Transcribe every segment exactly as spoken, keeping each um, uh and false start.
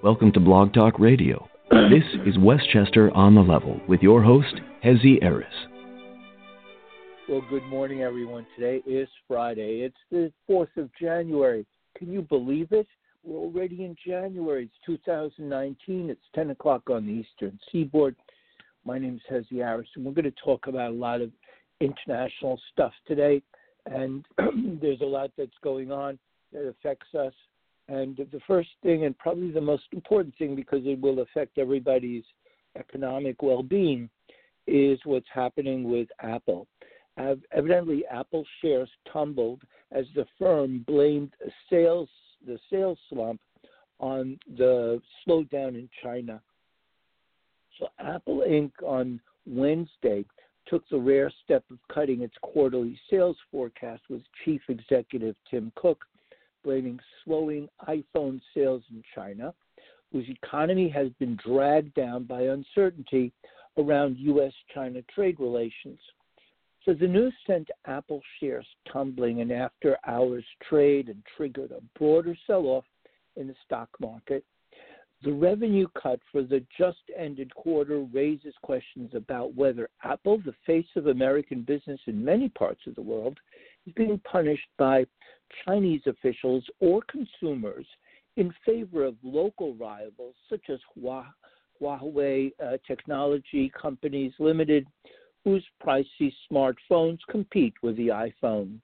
Welcome to Blog Talk Radio. This is Westchester on the Level with your host, Hezi Eris. Well, good morning, everyone. Today is Friday. It's the fourth of January. Can you believe it? We're already in January. It's two thousand nineteen. It's ten o'clock on the Eastern Seaboard. My name is Hezi Eris, and we're going to talk about a lot of international stuff today. And there's a lot that's going on that affects us. And the first thing, and probably the most important thing, because it will affect everybody's economic well-being, is what's happening with Apple. Uh, evidently, Apple shares tumbled as the firm blamed sales, the sales slump on the slowdown in China. So Apple Incorporated on Wednesday took the rare step of cutting its quarterly sales forecast with Chief Executive Tim Cook, blaming slowing iPhone sales in China, whose economy has been dragged down by uncertainty around U S China trade relations. So the news sent Apple shares tumbling in after-hours trade and triggered a broader sell-off in the stock market. The revenue cut for the just-ended quarter raises questions about whether Apple, the face of American business in many parts of the world, is being punished by Chinese officials or consumers in favor of local rivals such as Huawei uh, Technology Companies Limited, whose pricey smartphones compete with the iPhone.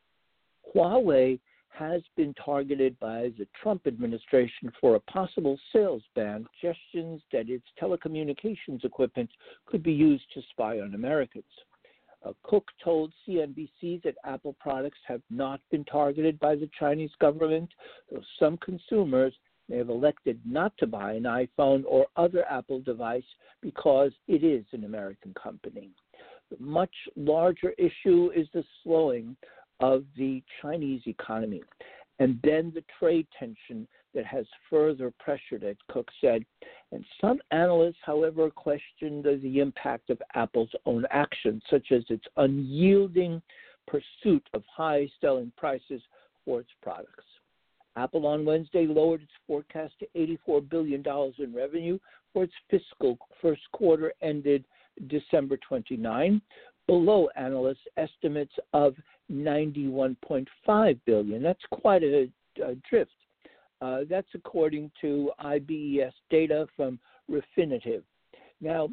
Huawei has been targeted by the Trump administration for a possible sales ban, suggestions that its telecommunications equipment could be used to spy on Americans. Uh, Cook told C N B C that Apple products have not been targeted by the Chinese government, though some consumers may have elected not to buy an iPhone or other Apple device because it is an American company. The much larger issue is the slowing of the Chinese economy, and then the trade tension that has further pressured it, Cook said. And some analysts, however, questioned the impact of Apple's own actions, such as its unyielding pursuit of high selling prices for its products. Apple on Wednesday lowered its forecast to eighty-four billion dollars in revenue for its fiscal first quarter ended December twenty-ninth, below analysts' estimates of ninety-one point five billion dollars. That's quite a, a drift. Uh, that's according to I B E S data from Refinitiv. Now,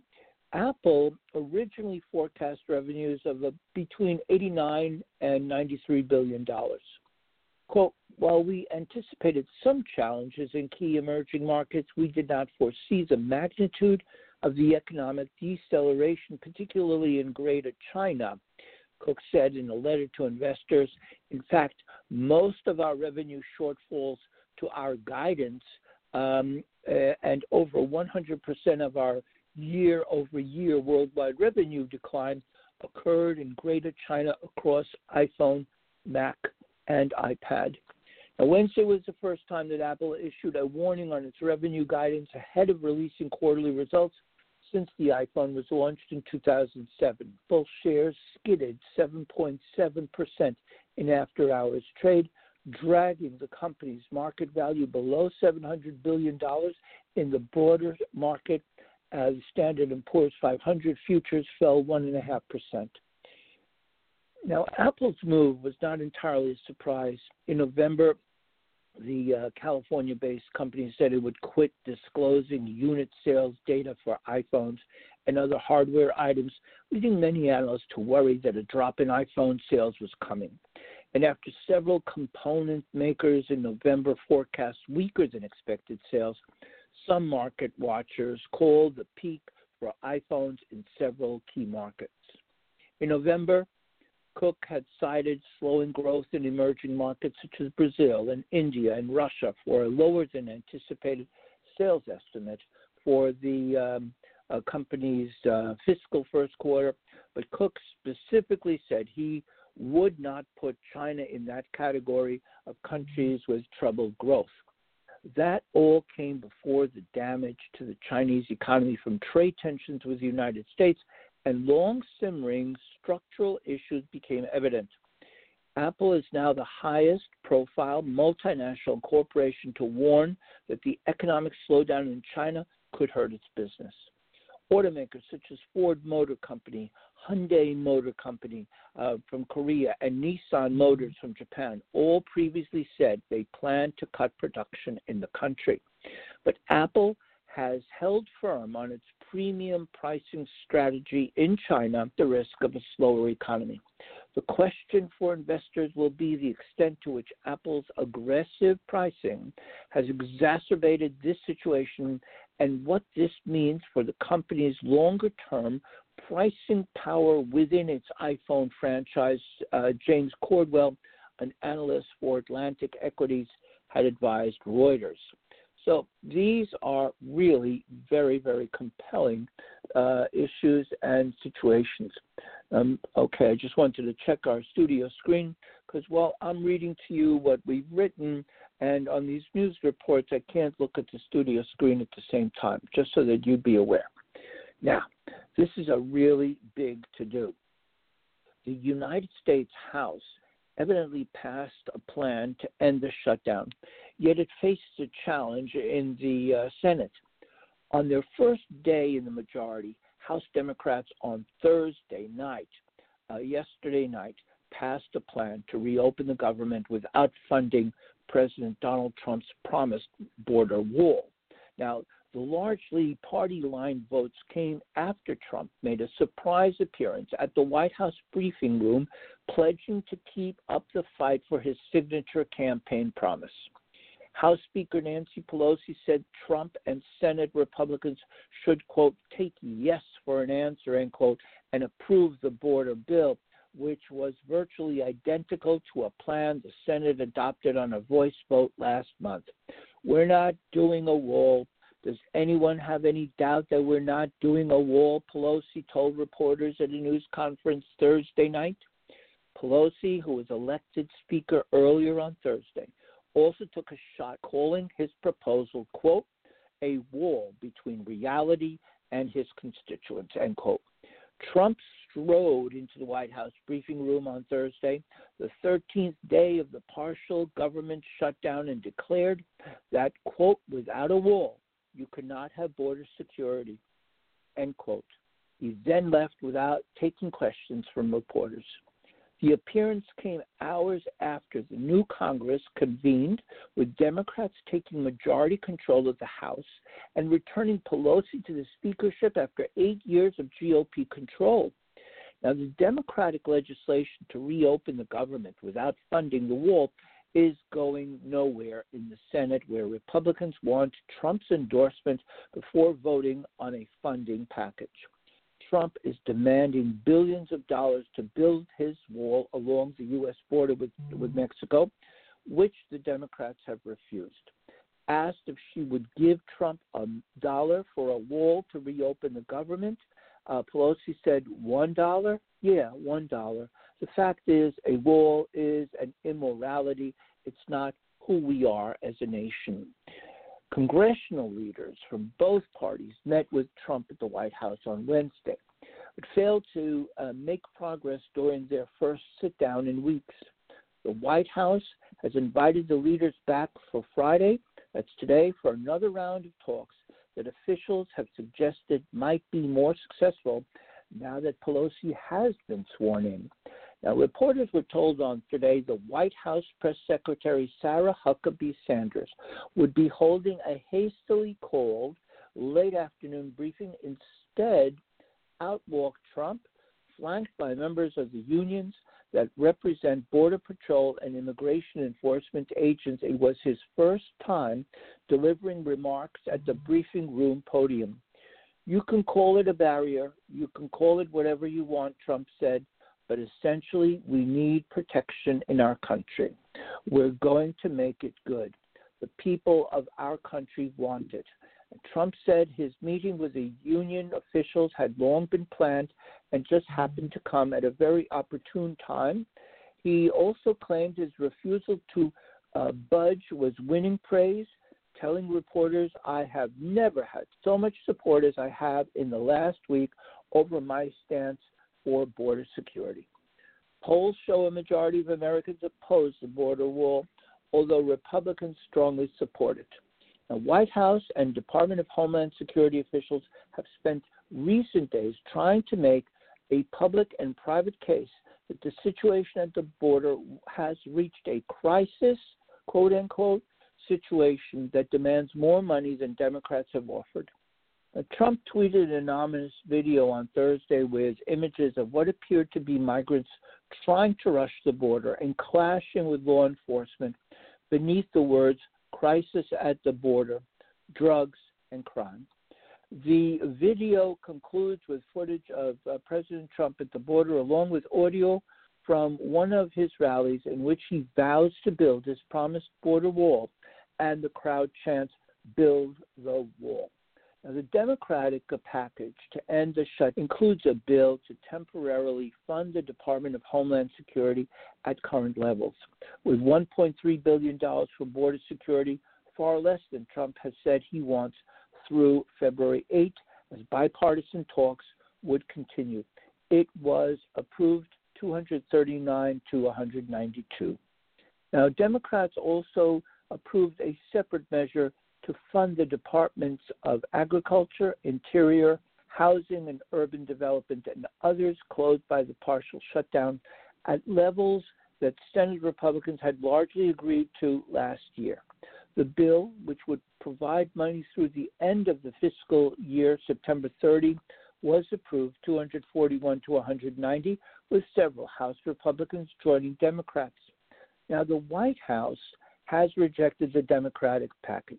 Apple originally forecast revenues of a, between eighty-nine and ninety-three billion dollars. Quote, while we anticipated some challenges in key emerging markets, we did not foresee the magnitude of the economic deceleration, particularly in Greater China, Cook said in a letter to investors. In fact, most of our revenue shortfalls to our guidance um, uh, and over one hundred percent of our year-over-year worldwide revenue decline occurred in Greater China across iPhone, Mac, and iPad. Now, Wednesday was the first time that Apple issued a warning on its revenue guidance ahead of releasing quarterly results since the iPhone was launched in two thousand seven. Both shares skidded seven point seven percent in after-hours trade, dragging the company's market value below seven hundred billion dollars in the broader market. Uh, the Standard and Poor's five hundred futures fell one point five percent. Now, Apple's move was not entirely a surprise. In November, the uh, California-based company said it would quit disclosing unit sales data for iPhones and other hardware items, leading many analysts to worry that a drop in iPhone sales was coming. And after several component makers in November forecast weaker than expected sales, some market watchers called the peak for iPhones in several key markets. In November, Cook had cited slowing growth in emerging markets such as Brazil and India and Russia for a lower than anticipated sales estimate for the um, uh, company's uh, fiscal first quarter. But Cook specifically said he would not put China in that category of countries with troubled growth. That all came before the damage to the Chinese economy from trade tensions with the United States and long simmering structural issues became evident. Apple is now the highest profile multinational corporation to warn that the economic slowdown in China could hurt its business. Automakers such as Ford Motor Company, Hyundai Motor Company uh, from Korea, and Nissan Motors from Japan all previously said they plan to cut production in the country. But Apple has held firm on its premium pricing strategy in China at the risk of a slower economy. The question for investors will be the extent to which Apple's aggressive pricing has exacerbated this situation and what this means for the company's longer-term pricing power within its iPhone franchise. Uh, James Cordwell, an analyst for Atlantic Equities, had advised Reuters. So these are really very, very compelling uh, issues and situations. Um, okay, I just wanted to check our studio screen because, well, I'm reading to you what we've written, and on these news reports, I can't look at the studio screen at the same time, just so that you'd be aware. Now, this is a really big to-do. The United States House evidently passed a plan to end the shutdown, yet it faces a challenge in the uh, Senate. On their first day in the majority, House Democrats on Thursday night, uh, yesterday night, passed a plan to reopen the government without funding President Donald Trump's promised border wall. Now, the largely party-line votes came after Trump made a surprise appearance at the White House briefing room, pledging to keep up the fight for his signature campaign promise. House Speaker Nancy Pelosi said Trump and Senate Republicans should, quote, take yes for an answer, end quote, and approve the border bill, which was virtually identical to a plan the Senate adopted on a voice vote last month. We're not doing a wall. Does anyone have any doubt that we're not doing a wall? Pelosi told reporters at a news conference Thursday night. Pelosi, who was elected Speaker earlier on Thursday, also took a shot calling his proposal, quote, a wall between reality and his constituents, end quote. Trump strode into the White House briefing room on Thursday, the thirteenth day of the partial government shutdown, and declared that, quote, without a wall, you could not have border security, end quote. He then left without taking questions from reporters. The appearance came hours after the new Congress convened, with Democrats taking majority control of the House and returning Pelosi to the speakership after eight years of G O P control. Now, the Democratic legislation to reopen the government without funding the wall is going nowhere in the Senate, where Republicans want Trump's endorsement before voting on a funding package. Trump is demanding billions of dollars to build his wall along the U S border with, with Mexico, which the Democrats have refused. Asked if she would give Trump a dollar for a wall to reopen the government, uh, Pelosi said, one dollar? Yeah, one dollar. The fact is, a wall is an immorality. It's not who we are as a nation. Congressional leaders from both parties met with Trump at the White House on Wednesday, but failed to uh, make progress during their first sit-down in weeks. The White House has invited the leaders back for Friday, that's today, for another round of talks that officials have suggested might be more successful now that Pelosi has been sworn in. Now, reporters were told on today the White House Press Secretary Sarah Huckabee Sanders would be holding a hastily called late afternoon briefing. Instead, out walked Trump, flanked by members of the unions that represent Border Patrol and immigration enforcement agents. It was his first time delivering remarks at the briefing room podium. You can call it a barrier, you can call it whatever you want, Trump said, but essentially we need protection in our country. We're going to make it good. The people of our country want it. And Trump said his meeting with the union officials had long been planned and just happened to come at a very opportune time. He also claimed his refusal to uh, budge was winning praise, telling reporters, I have never had so much support as I have in the last week over my stance for border security. Polls show a majority of Americans oppose the border wall, although Republicans strongly support it. The White House and Department of Homeland Security officials have spent recent days trying to make a public and private case that the situation at the border has reached a crisis, quote unquote, situation that demands more money than Democrats have offered. Now, Trump tweeted an anonymous video on Thursday with images of what appeared to be migrants trying to rush the border and clashing with law enforcement beneath the words crisis at the border, drugs, and crime. The video concludes with footage of uh, President Trump at the border, along with audio from one of his rallies in which he vows to build his promised border wall, and the crowd chants, "Build the wall." Now, the Democratic package to end the shut includes a bill to temporarily fund the Department of Homeland Security at current levels. With one point three billion dollars for border security, far less than Trump has said he wants through February eighth, as bipartisan talks would continue. It was approved two hundred thirty-nine to one hundred ninety-two. Now, Democrats also approved a separate measure to fund the Departments of Agriculture, Interior, Housing and Urban Development, and others closed by the partial shutdown at levels that Senate Republicans had largely agreed to last year. The bill, which would provide money through the end of the fiscal year, September thirtieth, was approved two hundred forty-one to one hundred ninety, with several House Republicans joining Democrats. Now, the White House has rejected the Democratic package.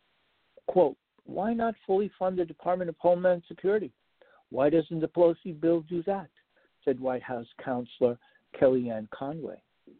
Quote, why not fully fund the Department of Homeland Security? Why doesn't the Pelosi bill do that? Said White House Counselor Kellyanne Conway.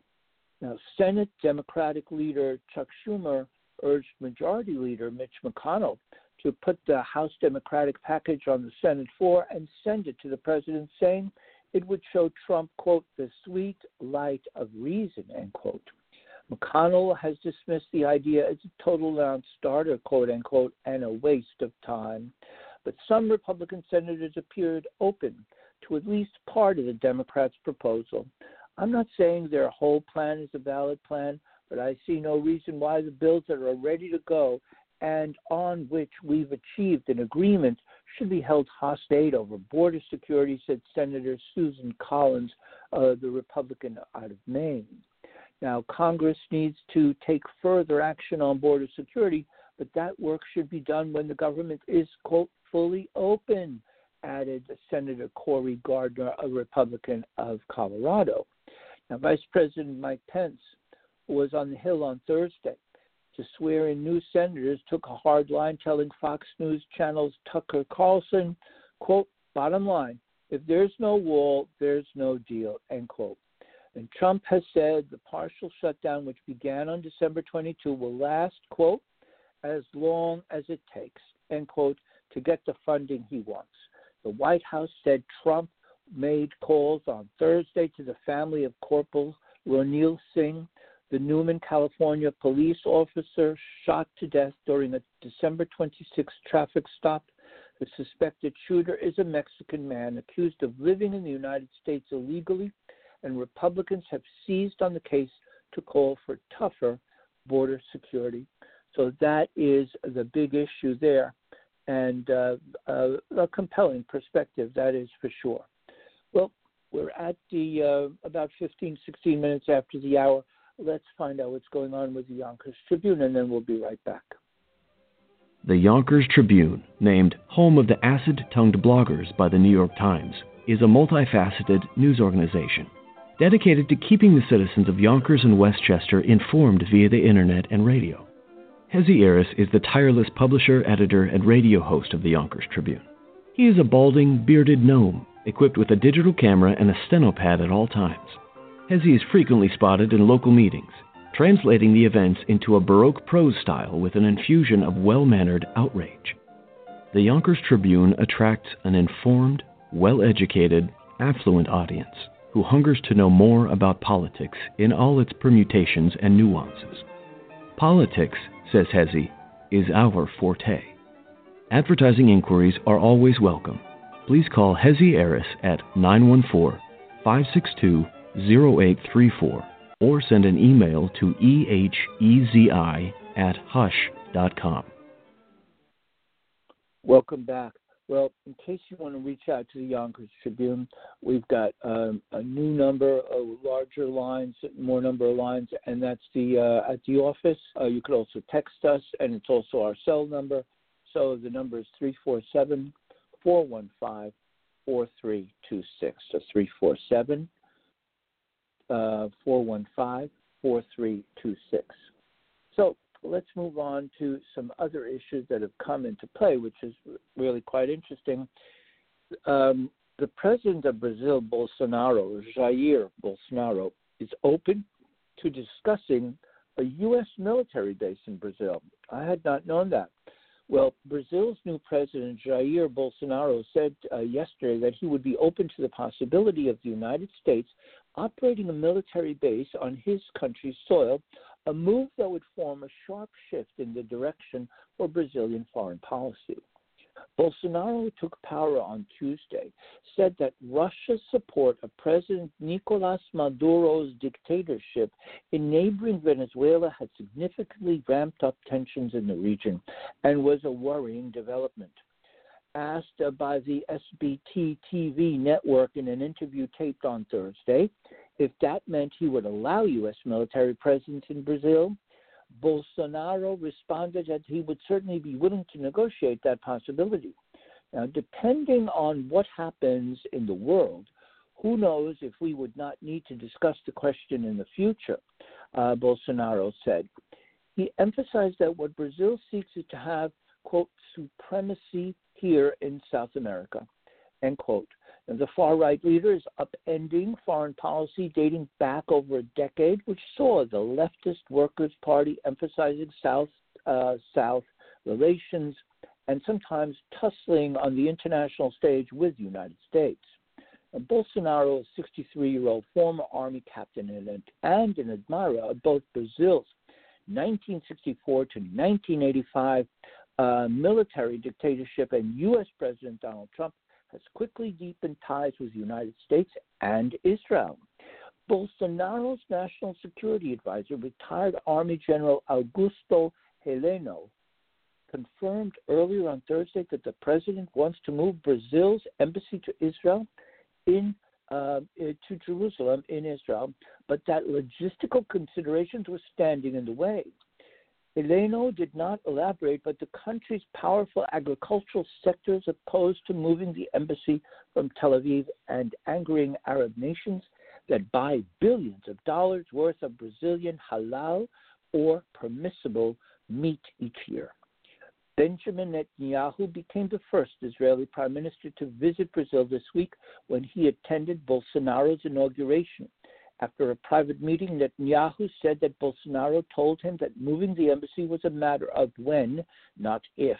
Now, Senate Democratic leader Chuck Schumer urged Majority Leader Mitch McConnell to put the House Democratic package on the Senate floor and send it to the president, saying it would show Trump, quote, the sweet light of reason, end quote. McConnell has dismissed the idea as a total non-starter, quote unquote, and a waste of time. But some Republican senators appeared open to at least part of the Democrats' proposal. I'm not saying their whole plan is a valid plan, but I see no reason why the bills that are ready to go and on which we've achieved an agreement should be held hostage over border security, said Senator Susan Collins, uh, the Republican out of Maine. Now, Congress needs to take further action on border security, but that work should be done when the government is, quote, fully open, added Senator Cory Gardner, a Republican of Colorado. Now, Vice President Mike Pence was on the Hill on Thursday to swear in new senators, took a hard line, telling Fox News Channel's Tucker Carlson, quote, bottom line, if there's no wall, there's no deal, end quote. And Trump has said the partial shutdown, which began on December twenty-second, will last, quote, as long as it takes, end quote, to get the funding he wants. The White House said Trump made calls on Thursday to the family of Corporal Ronil Singh, the Newman, California police officer shot to death during a December twenty-sixth traffic stop. The suspected shooter is a Mexican man accused of living in the United States illegally, and Republicans have seized on the case to call for tougher border security. So that is the big issue there, and uh, uh, a compelling perspective, that is for sure. Well, we're at the uh, about fifteen, sixteen minutes after the hour. Let's find out what's going on with the Yonkers Tribune, and then we'll be right back. The Yonkers Tribune, named home of the acid-tongued bloggers by the New York Times, is a multifaceted news organization dedicated to keeping the citizens of Yonkers and Westchester informed via the internet and radio. Hezi Eris is the tireless publisher, editor, and radio host of the Yonkers Tribune. He is a balding, bearded gnome, equipped with a digital camera and a steno pad at all times. Hezi is frequently spotted in local meetings, translating the events into a Baroque prose style with an infusion of well-mannered outrage. The Yonkers Tribune attracts an informed, well-educated, affluent audience who hungers to know more about politics in all its permutations and nuances. Politics, says Hezi, is our forte. Advertising inquiries are always welcome. Please call Hezi Eris at nine one four, five six two, zero eight three four or send an email to ehezi at hush dot com. Welcome back. Well, in case you want to reach out to the Yonkers Tribune, we've got um, a new number of larger lines, more number of lines, and that's the uh, at the office. Uh, you could also text us, and it's also our cell number. So the number is three four seven, four one five, four three two six. So three four seven, four one five, four three two six. So let's move on to some other issues that have come into play, which is really quite interesting. Um, the president of Brazil, Bolsonaro, Jair Bolsonaro, is open to discussing a U S military base in Brazil. I had not known that. Well, Brazil's new president, Jair Bolsonaro, said uh, yesterday that he would be open to the possibility of the United States operating a military base on his country's soil, a move that would form a sharp shift in the direction for Brazilian foreign policy. Bolsonaro took power on Tuesday, said that Russia's support of President Nicolás Maduro's dictatorship in neighboring Venezuela had significantly ramped up tensions in the region and was a worrying development. Asked by the S B T T V network in an interview taped on Thursday if that meant he would allow U S military presence in Brazil, Bolsonaro responded that he would certainly be willing to negotiate that possibility. Now, depending on what happens in the world, who knows if we would not need to discuss the question in the future, uh, Bolsonaro said. He emphasized that what Brazil seeks is to have, quote, supremacy here in South America, end quote. And the far-right leader is upending foreign policy dating back over a decade, which saw the leftist Workers' Party emphasizing South-South uh, relations and sometimes tussling on the international stage with the United States. Now, Bolsonaro, a sixty-three-year-old former Army captain and, and an admirer of both Brazil's nineteen sixty-four to nineteen eighty-five uh, military dictatorship and U S President Donald Trump, has quickly deepened ties with the United States and Israel. Bolsonaro's national security advisor, retired Army General Augusto Heleno, confirmed earlier on Thursday that the president wants to move Brazil's embassy to Israel in uh, to Jerusalem in Israel, but that logistical considerations were standing in the way. Heleno did not elaborate, but the country's powerful agricultural sector is opposed to moving the embassy from Tel Aviv and angering Arab nations that buy billions of dollars worth of Brazilian halal or permissible meat each year. Benjamin Netanyahu became the first Israeli prime minister to visit Brazil this week when he attended Bolsonaro's inauguration. After a private meeting, Netanyahu said that Bolsonaro told him that moving the embassy was a matter of when, not if.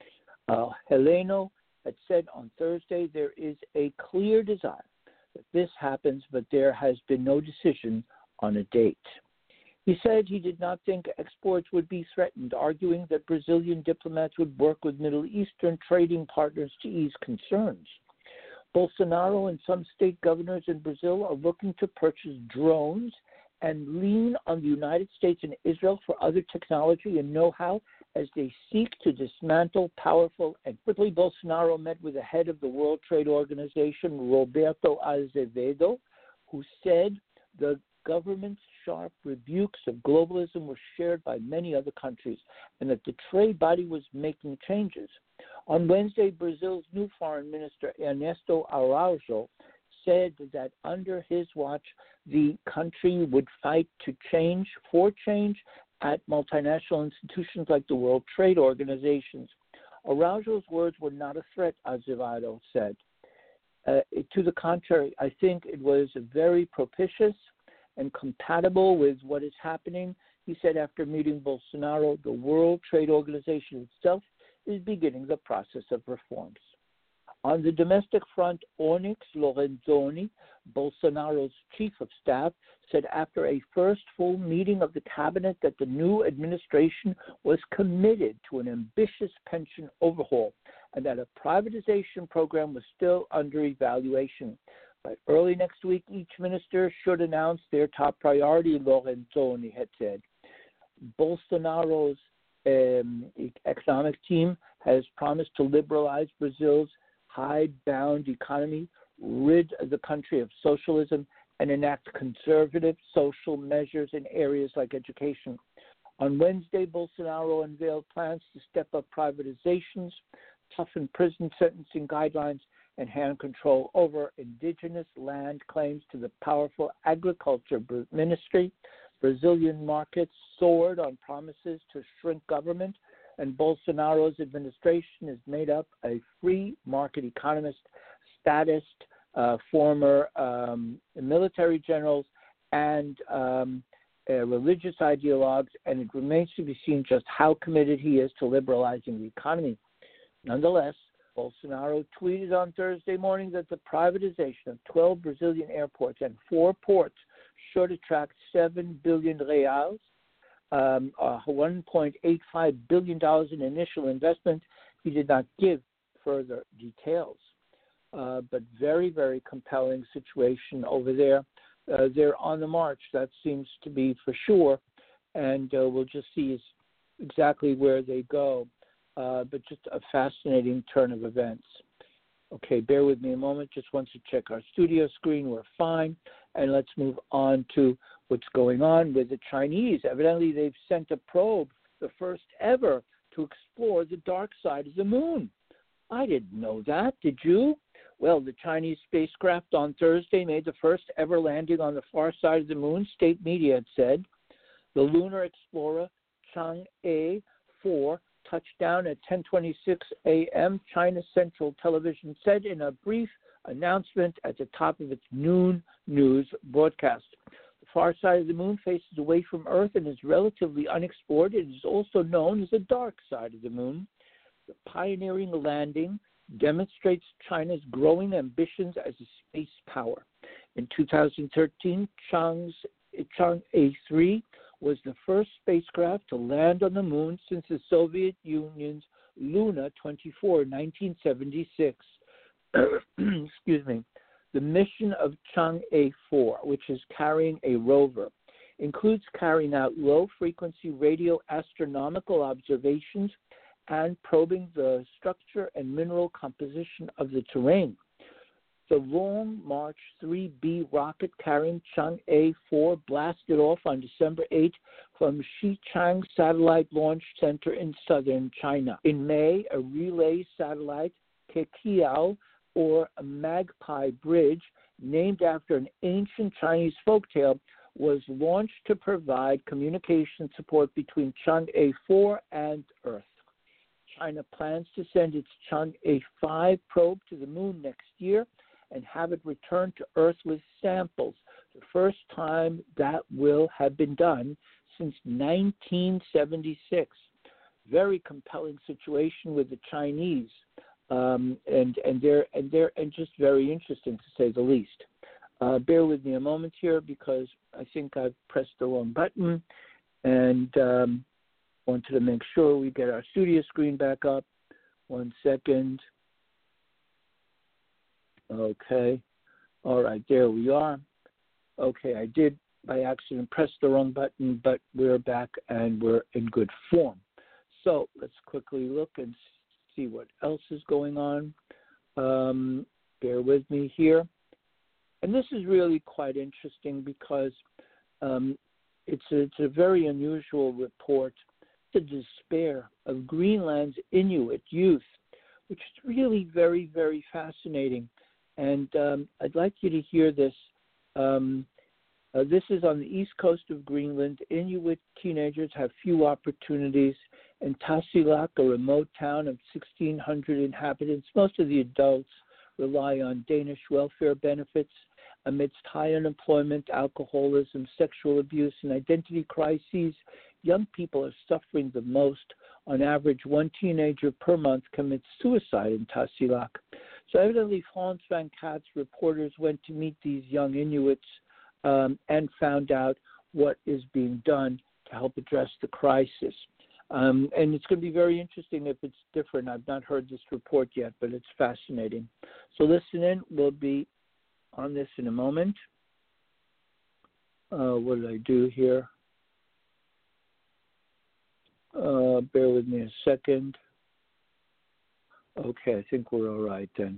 Uh, Heleno had said on Thursday there is a clear desire that this happens, but there has been no decision on a date. He said he did not think exports would be threatened, arguing that Brazilian diplomats would work with Middle Eastern trading partners to ease concerns. Bolsonaro and some state governors in Brazil are looking to purchase drones and lean on the United States and Israel for other technology and know-how as they seek to dismantle powerful. And quickly, Bolsonaro met with the head of the World Trade Organization, Roberto Azevedo, who said the government's sharp rebukes of globalism were shared by many other countries and that the trade body was making changes. On Wednesday, Brazil's new foreign minister, Ernesto Araújo, said that under his watch, the country would fight to change, for change, at multinational institutions like the World Trade Organizations. Araújo's words were not a threat, Azevedo said. Uh, to the contrary, I think it was very propitious and compatible with what is happening. He said after meeting Bolsonaro, the World Trade Organization itself is beginning the process of reforms. On the domestic front, Onyx Lorenzoni, Bolsonaro's chief of staff, said after a first full meeting of the cabinet that the new administration was committed to an ambitious pension overhaul and that a privatization program was still under evaluation. By early next week, each minister should announce their top priority, Lorenzoni had said. Bolsonaro's um, economic team has promised to liberalize Brazil's hidebound economy, rid the country of socialism, and enact conservative social measures in areas like education. On Wednesday, Bolsonaro unveiled plans to step up privatizations, toughen prison sentencing guidelines, and hand control over indigenous land claims to the powerful agriculture ministry. Brazilian markets soared on promises to shrink government, and Bolsonaro's administration is made up a free market economist, statist, uh, former um, military generals, and um, uh, religious ideologues, and it remains to be seen just how committed he is to liberalizing the economy. Nonetheless, Bolsonaro tweeted on Thursday morning that the privatization of twelve Brazilian airports and four ports should attract seven billion reais, um, uh, one point eight five billion dollars in initial investment. He did not give further details, uh, but very, very compelling situation over there. Uh, they're on the march, that seems to be for sure, and uh, we'll just see exactly where they go. Uh, but just a fascinating turn of events. Okay, bear with me a moment. Just want to check our studio screen. We're fine. And let's move on to what's going on with the Chinese. Evidently, they've sent a probe, the first ever, to explore the dark side of the moon. I didn't know that. Did you? Well, the Chinese spacecraft on Thursday made the first ever landing on the far side of the moon, state media had said. The lunar explorer Chang'e four touched down at ten twenty-six a.m., China Central Television said in a brief announcement at the top of its noon news broadcast. The far side of the moon faces away from Earth and is relatively unexplored. It is also known as the dark side of the moon. The pioneering landing demonstrates China's growing ambitions as a space power. In two thousand thirteen, Chang's, Chang'e three was the first spacecraft to land on the moon since the Soviet Union's Luna twenty-four in nineteen seventy-six. Excuse me. The mission of Chang'e four, which is carrying a rover, includes carrying out low-frequency radio astronomical observations and probing the structure and mineral composition of the terrain. The Long March three B rocket carrying Chang'e four blasted off on December eighth from Xichang Satellite Launch Center in southern China. In May, a relay satellite, Keqiao, or a Magpie Bridge, named after an ancient Chinese folktale, was launched to provide communication support between Chang'e four and Earth. China plans to send its Chang'e five probe to the moon next year and have it return to Earth with samples, the first time that will have been done since nineteen seventy-six. Very compelling situation with the Chinese, um, and and they're and they're and just very interesting to say the least. Uh, bear with me a moment here because I think I've pressed the wrong button, and um, wanted to make sure we get our studio screen back up. One second. Okay. All right, there we are. Okay, I did by accident press the wrong button, but we're back and we're in good form. So let's quickly look and see what else is going on. Um, bear with me here. And this is really quite interesting because um, it's, a, it's a very unusual report. The despair of Greenland's Inuit youth, which is really very, very fascinating. And um, I'd like you to hear this. Um, uh, this is on the east coast of Greenland. Inuit teenagers have few opportunities. In Tasiilaq, a remote town of sixteen hundred inhabitants, most of the adults rely on Danish welfare benefits. Amidst high unemployment, alcoholism, sexual abuse, and identity crises, young people are suffering the most. On average, one teenager per month commits suicide in Tasiilaq. So evidently, France twenty-four's reporters went to meet these young Inuits um, and found out what is being done to help address the crisis. Um, and it's going to be very interesting if it's different. I've not heard this report yet, but it's fascinating. So listen in. We'll be on this in a moment. Uh, what did I do here? Uh, bear with me a second. Okay, I think we're all right then.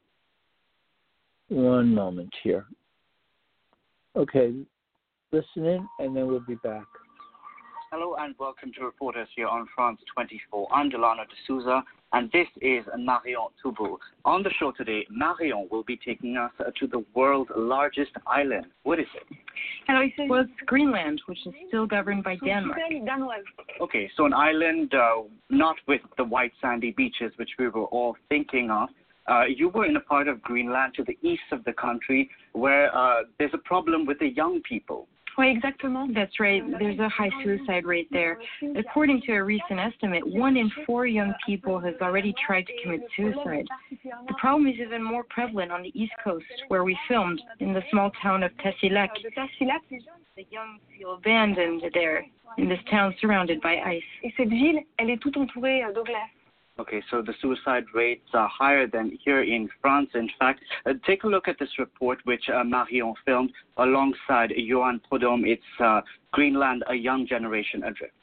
One moment here. Okay, listen in, and then we'll be back. Hello and welcome to Reporters here on France twenty-four. I'm Delano de Souza, and this is Marion Touboul. On the show today, Marion will be taking us to the world's largest island. What is it? Well, it's Greenland, which is still governed by Denmark. Okay, so an island uh, not with the white sandy beaches, which we were all thinking of. Uh, you were in a part of Greenland to the east of the country where uh, there's a problem with the young people. Oui, exactement. That's right. There's a high suicide rate there. According to a recent estimate, one in four young people has already tried to commit suicide. The problem is even more prevalent on the East Coast, where we filmed, in the small town of Tasiilaq. The young feel abandoned there, in this town surrounded by ice. Et cette ville, elle est toute entourée d'eau glace. Okay, so the suicide rates are higher than here in France. In fact, uh, take a look at this report which uh, Marion filmed alongside Johan Prudhomme. It's uh, Greenland, a Young Generation Adrift.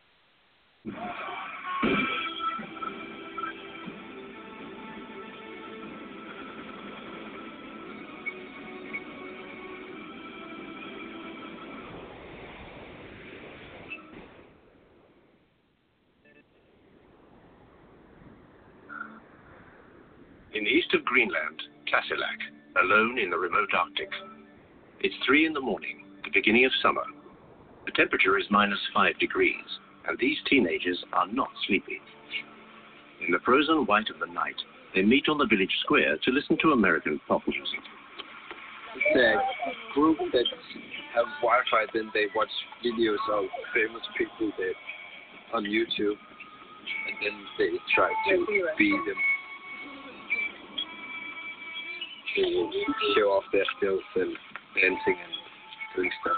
In the east of Greenland, Tasiilaq, alone in the remote Arctic. It's three in the morning, the beginning of summer. The temperature is minus five degrees, and these teenagers are not sleepy. In the frozen white of the night, they meet on the village square to listen to American pop music. It's a group that have Wi-Fi, then they watch videos of famous people that on YouTube, and then they try to be them. They will show off their skills and dancing and doing stuff.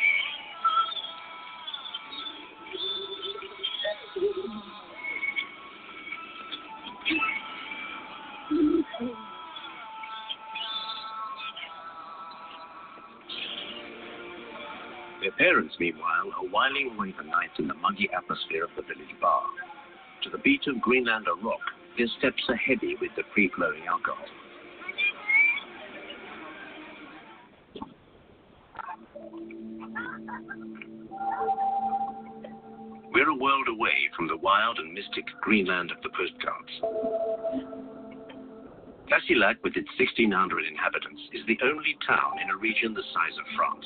Their parents, meanwhile, are whiling away the night in the muggy atmosphere of the village bar. To the beat of Greenlander rock, their steps are heavy with the free-flowing alcohol. We're a world away from the wild and mystic Greenland of the postcards. Tasiilaq, with its sixteen hundred inhabitants, is the only town in a region the size of France.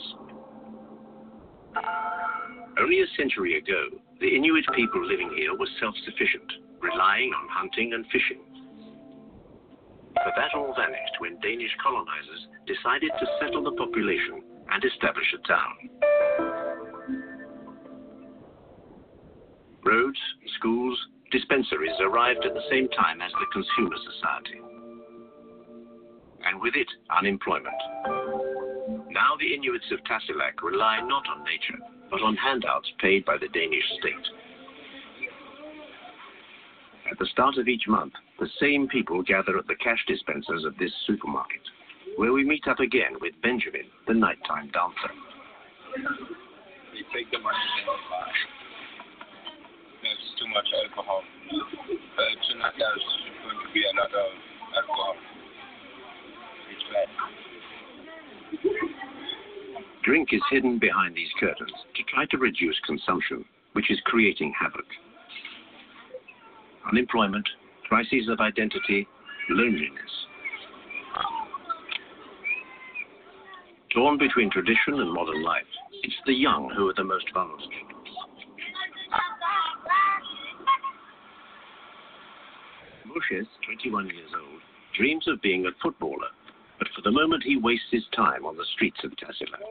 Only a century ago, the Inuit people living here were self-sufficient, relying on hunting and fishing. But that all vanished when Danish colonizers decided to settle the population and establish a town. Roads, schools, dispensaries arrived at the same time as the consumer society. And with it, unemployment. Now the Inuits of Tasiilaq rely not on nature, but on handouts paid by the Danish state. At the start of each month, the same people gather at the cash dispensers of this supermarket, where we meet up again with Benjamin, the nighttime dancer. They take the money and they buy. There's too much alcohol. Uh, tonight there's going to be a lot of alcohol. It's bad. Drink is hidden behind these curtains to try to reduce consumption, which is creating havoc. Unemployment, crises of identity, loneliness. Torn between tradition and modern life, it's the young who are the most vulnerable. Moshes, twenty-one years old, dreams of being a footballer, but for the moment he wastes his time on the streets of Tasiilaq.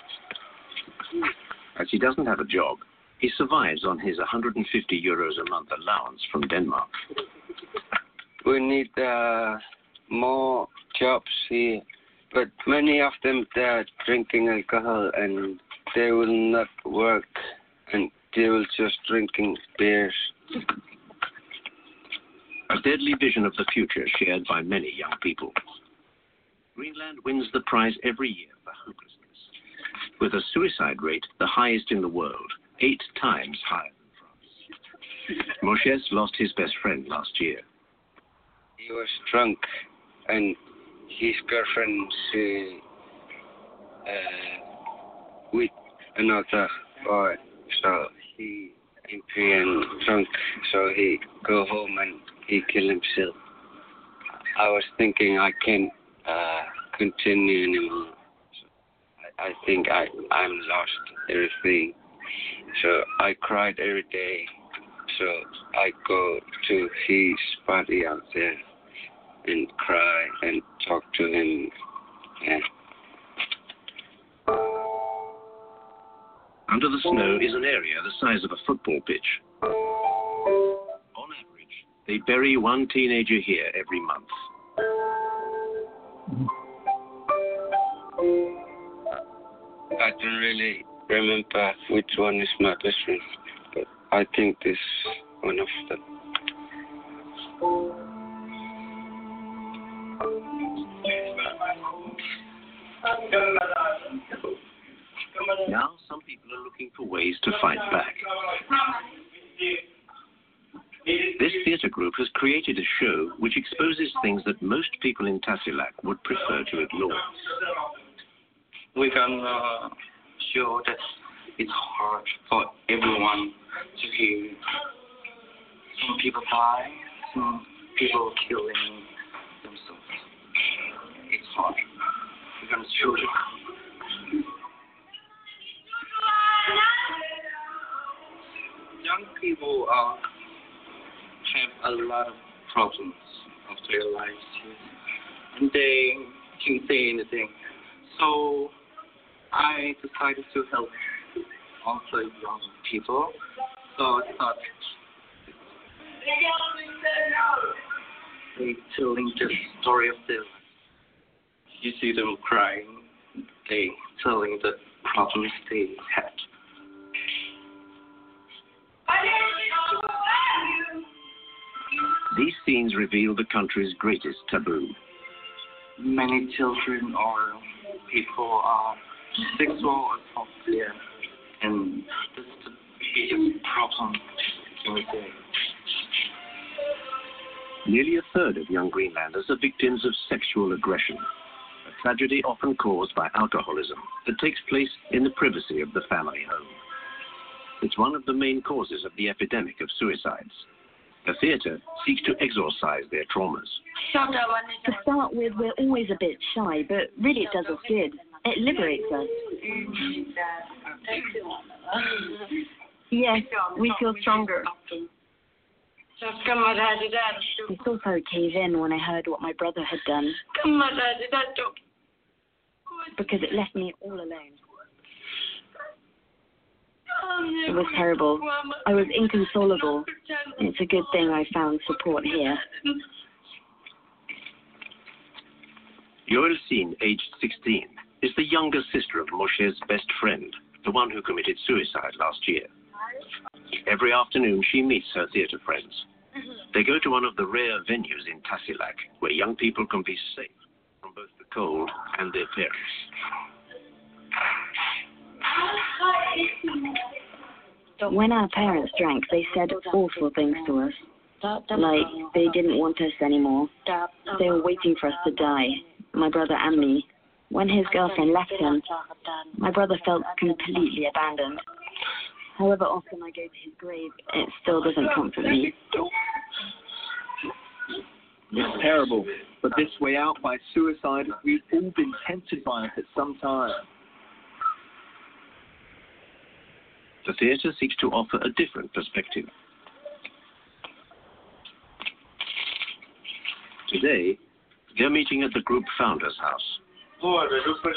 As he doesn't have a job, he survives on his one hundred fifty euros a month allowance from Denmark. We need uh, more jobs here, but many of them they are drinking alcohol and they will not work and they will just drinking beers. A deadly vision of the future shared by many young people. Greenland wins the prize every year for hopelessness, with a suicide rate the highest in the world, eight times higher than France. Moshes lost his best friend last year. He was drunk, and his girlfriend she, uh, with another boy, so he and drunk, so he go home and he kill himself. I was thinking I can't uh, continue anymore. So I, I think I I'm lost everything. So I cried every day. So I go to his party out there and cry and talk to him. Yeah. Under the snow is an area the size of a football pitch. On average, they bury one teenager here every month. I don't really remember which one is my best friend, but I think this one of them. Now some people are looking for ways to fight back. This theatre group has created a show which exposes things that most people in Tasiilaq would prefer to ignore. We can uh, show that it's hard for everyone to hear. Some people die, some people killing themselves. It's hard. We can show it. Young people uh, have a lot of problems of their lives, and they can't say anything. So I decided to help also young people. So I thought they telling the story of their life. You see them crying, they telling the problems they had. These scenes reveal the country's greatest taboo. Many children or people are sexual assault here, and that's the biggest problem, can we say. Nearly a third of young Greenlanders are victims of sexual aggression, a tragedy often caused by alcoholism that takes place in the privacy of the family home. It's one of the main causes of the epidemic of suicides. The theatre seeks to exorcise their traumas. To start with, we're always a bit shy, but really it does us good. It liberates us. Yes, we feel stronger. I thought I would cave in when I heard what my brother had done, because it left me all alone. It was terrible. I was inconsolable. It's a good thing I found support here. Joelsine, aged sixteen, is the younger sister of Moshe's best friend, the one who committed suicide last year. Every afternoon she meets her theatre friends. They go to one of the rare venues in Tasiilaq, where young people can be safe from both the cold and their parents. When our parents drank, they said awful things to us. Like, they didn't want us anymore. They were waiting for us to die, my brother and me. When his girlfriend left him, my brother felt completely abandoned. However often I go to his grave, it still doesn't comfort me. It's terrible, but this way out by suicide, we've all been tempted by it at some time. The theatre seeks to offer a different perspective. Today, they're meeting at the group founder's house.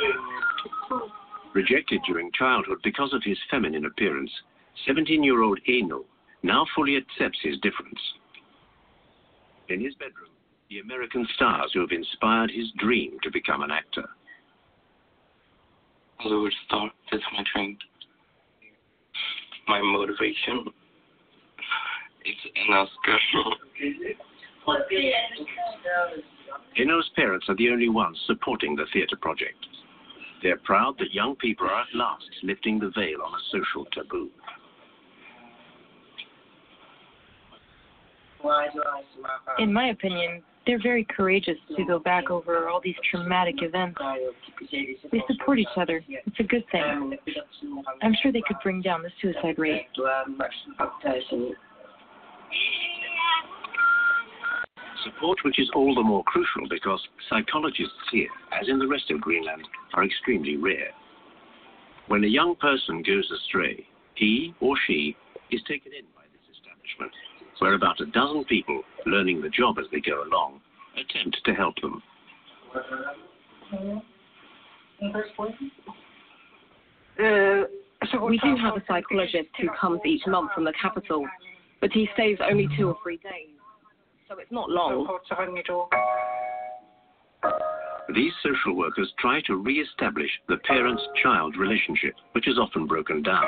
Rejected during childhood because of his feminine appearance, seventeen-year-old Eno now fully accepts his difference. In his bedroom, the American stars who have inspired his dream to become an actor. Hollywood star, that's my dream. My motivation. It's an Oscar. Renault's parents are the only ones supporting the theatre project. They're proud that young people are at last lifting the veil on a social taboo. In my opinion, they're very courageous to go back over all these traumatic events. They support each other. It's a good thing. I'm sure they could bring down the suicide rate. Support which is all the more crucial because psychologists here, as in the rest of Greenland, are extremely rare. When a young person goes astray, he or she is taken in by this establishment, where about a dozen people, learning the job as they go along, attempt to help them. We do have a psychologist who comes each month from the capital, but he stays only two or three days, so it's not long. These social workers try to re-establish the parent-child relationship, which is often broken down.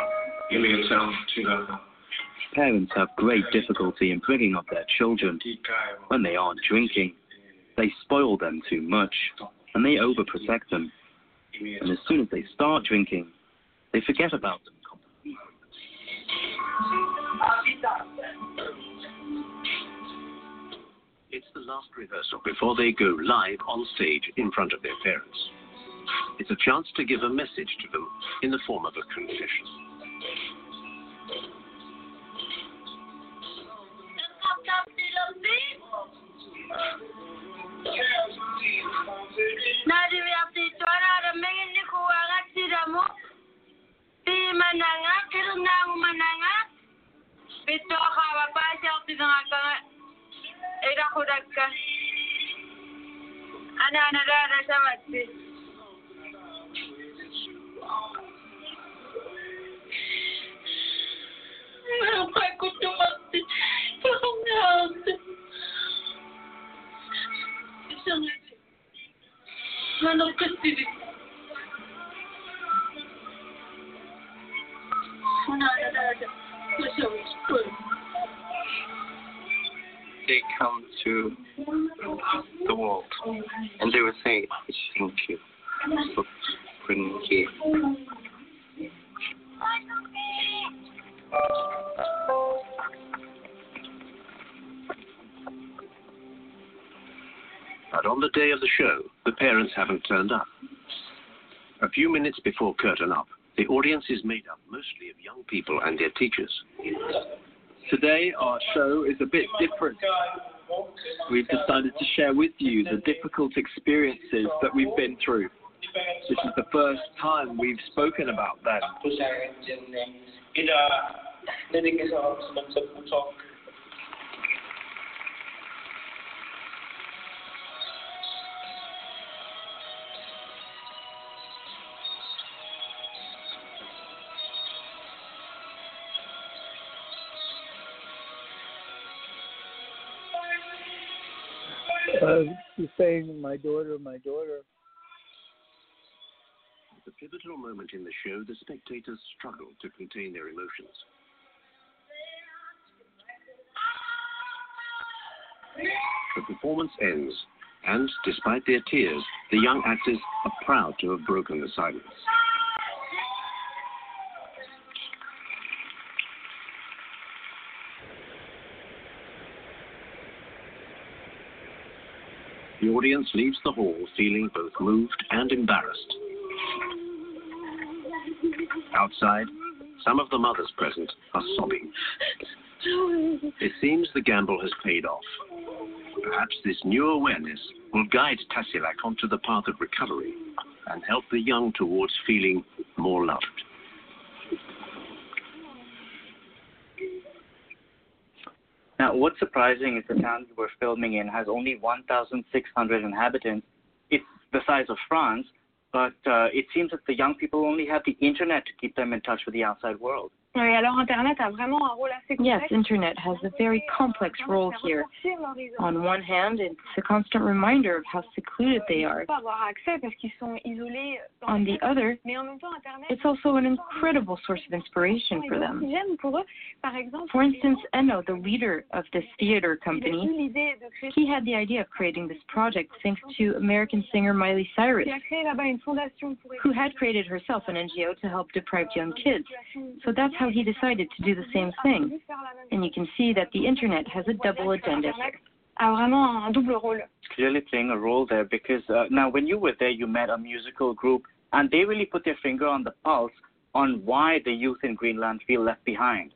Parents have great difficulty in bringing up their children when they aren't drinking. They spoil them too much, and they overprotect them. And as soon as they start drinking, they forget about them completely. It's the last rehearsal before they go live on stage in front of their parents. It's a chance to give a message to them in the form of a confession. They come to the world and they were saying, thank you for bringing me here. But on the day of the show, the parents haven't turned up. A few minutes before curtain up, the audience is made up mostly of young people and their teachers. Today, our show is a bit different. We've decided to share with you the difficult experiences that we've been through. This is the first time we've spoken about them. Uh, she's saying, my daughter, my daughter. At the pivotal moment in the show, the spectators struggle to contain their emotions. The performance ends, and despite their tears, the young actors are proud to have broken the silence. The audience leaves the hall feeling both moved and embarrassed. Outside, some of the mothers present are sobbing. It seems the gamble has paid off. Perhaps this new awareness will guide Tasiilaq onto the path of recovery and help the young towards feeling more loved. Now, what's surprising is the town we were filming in has only one thousand six hundred inhabitants. It's the size of France, but uh, it seems that the young people only have the internet to keep them in touch with the outside world. Oui, alors Internet a vraiment un rôle assez complexe. Yes, Internet has a very complex role here. On one hand, it's a constant reminder of how secluded they are. On the other, it's also an incredible source of inspiration for them. For instance, Enno, the leader of this theater company, He had the idea of creating this project thanks to American singer Miley Cyrus, who had created herself an N G O to help deprived young kids. So that's how he decided to do the same thing. And you can see that the internet has a double agenda here. Clearly playing a role there because uh, now when you were there, you met a musical group and they really put their finger on the pulse on why the youth in Greenland feel left behind.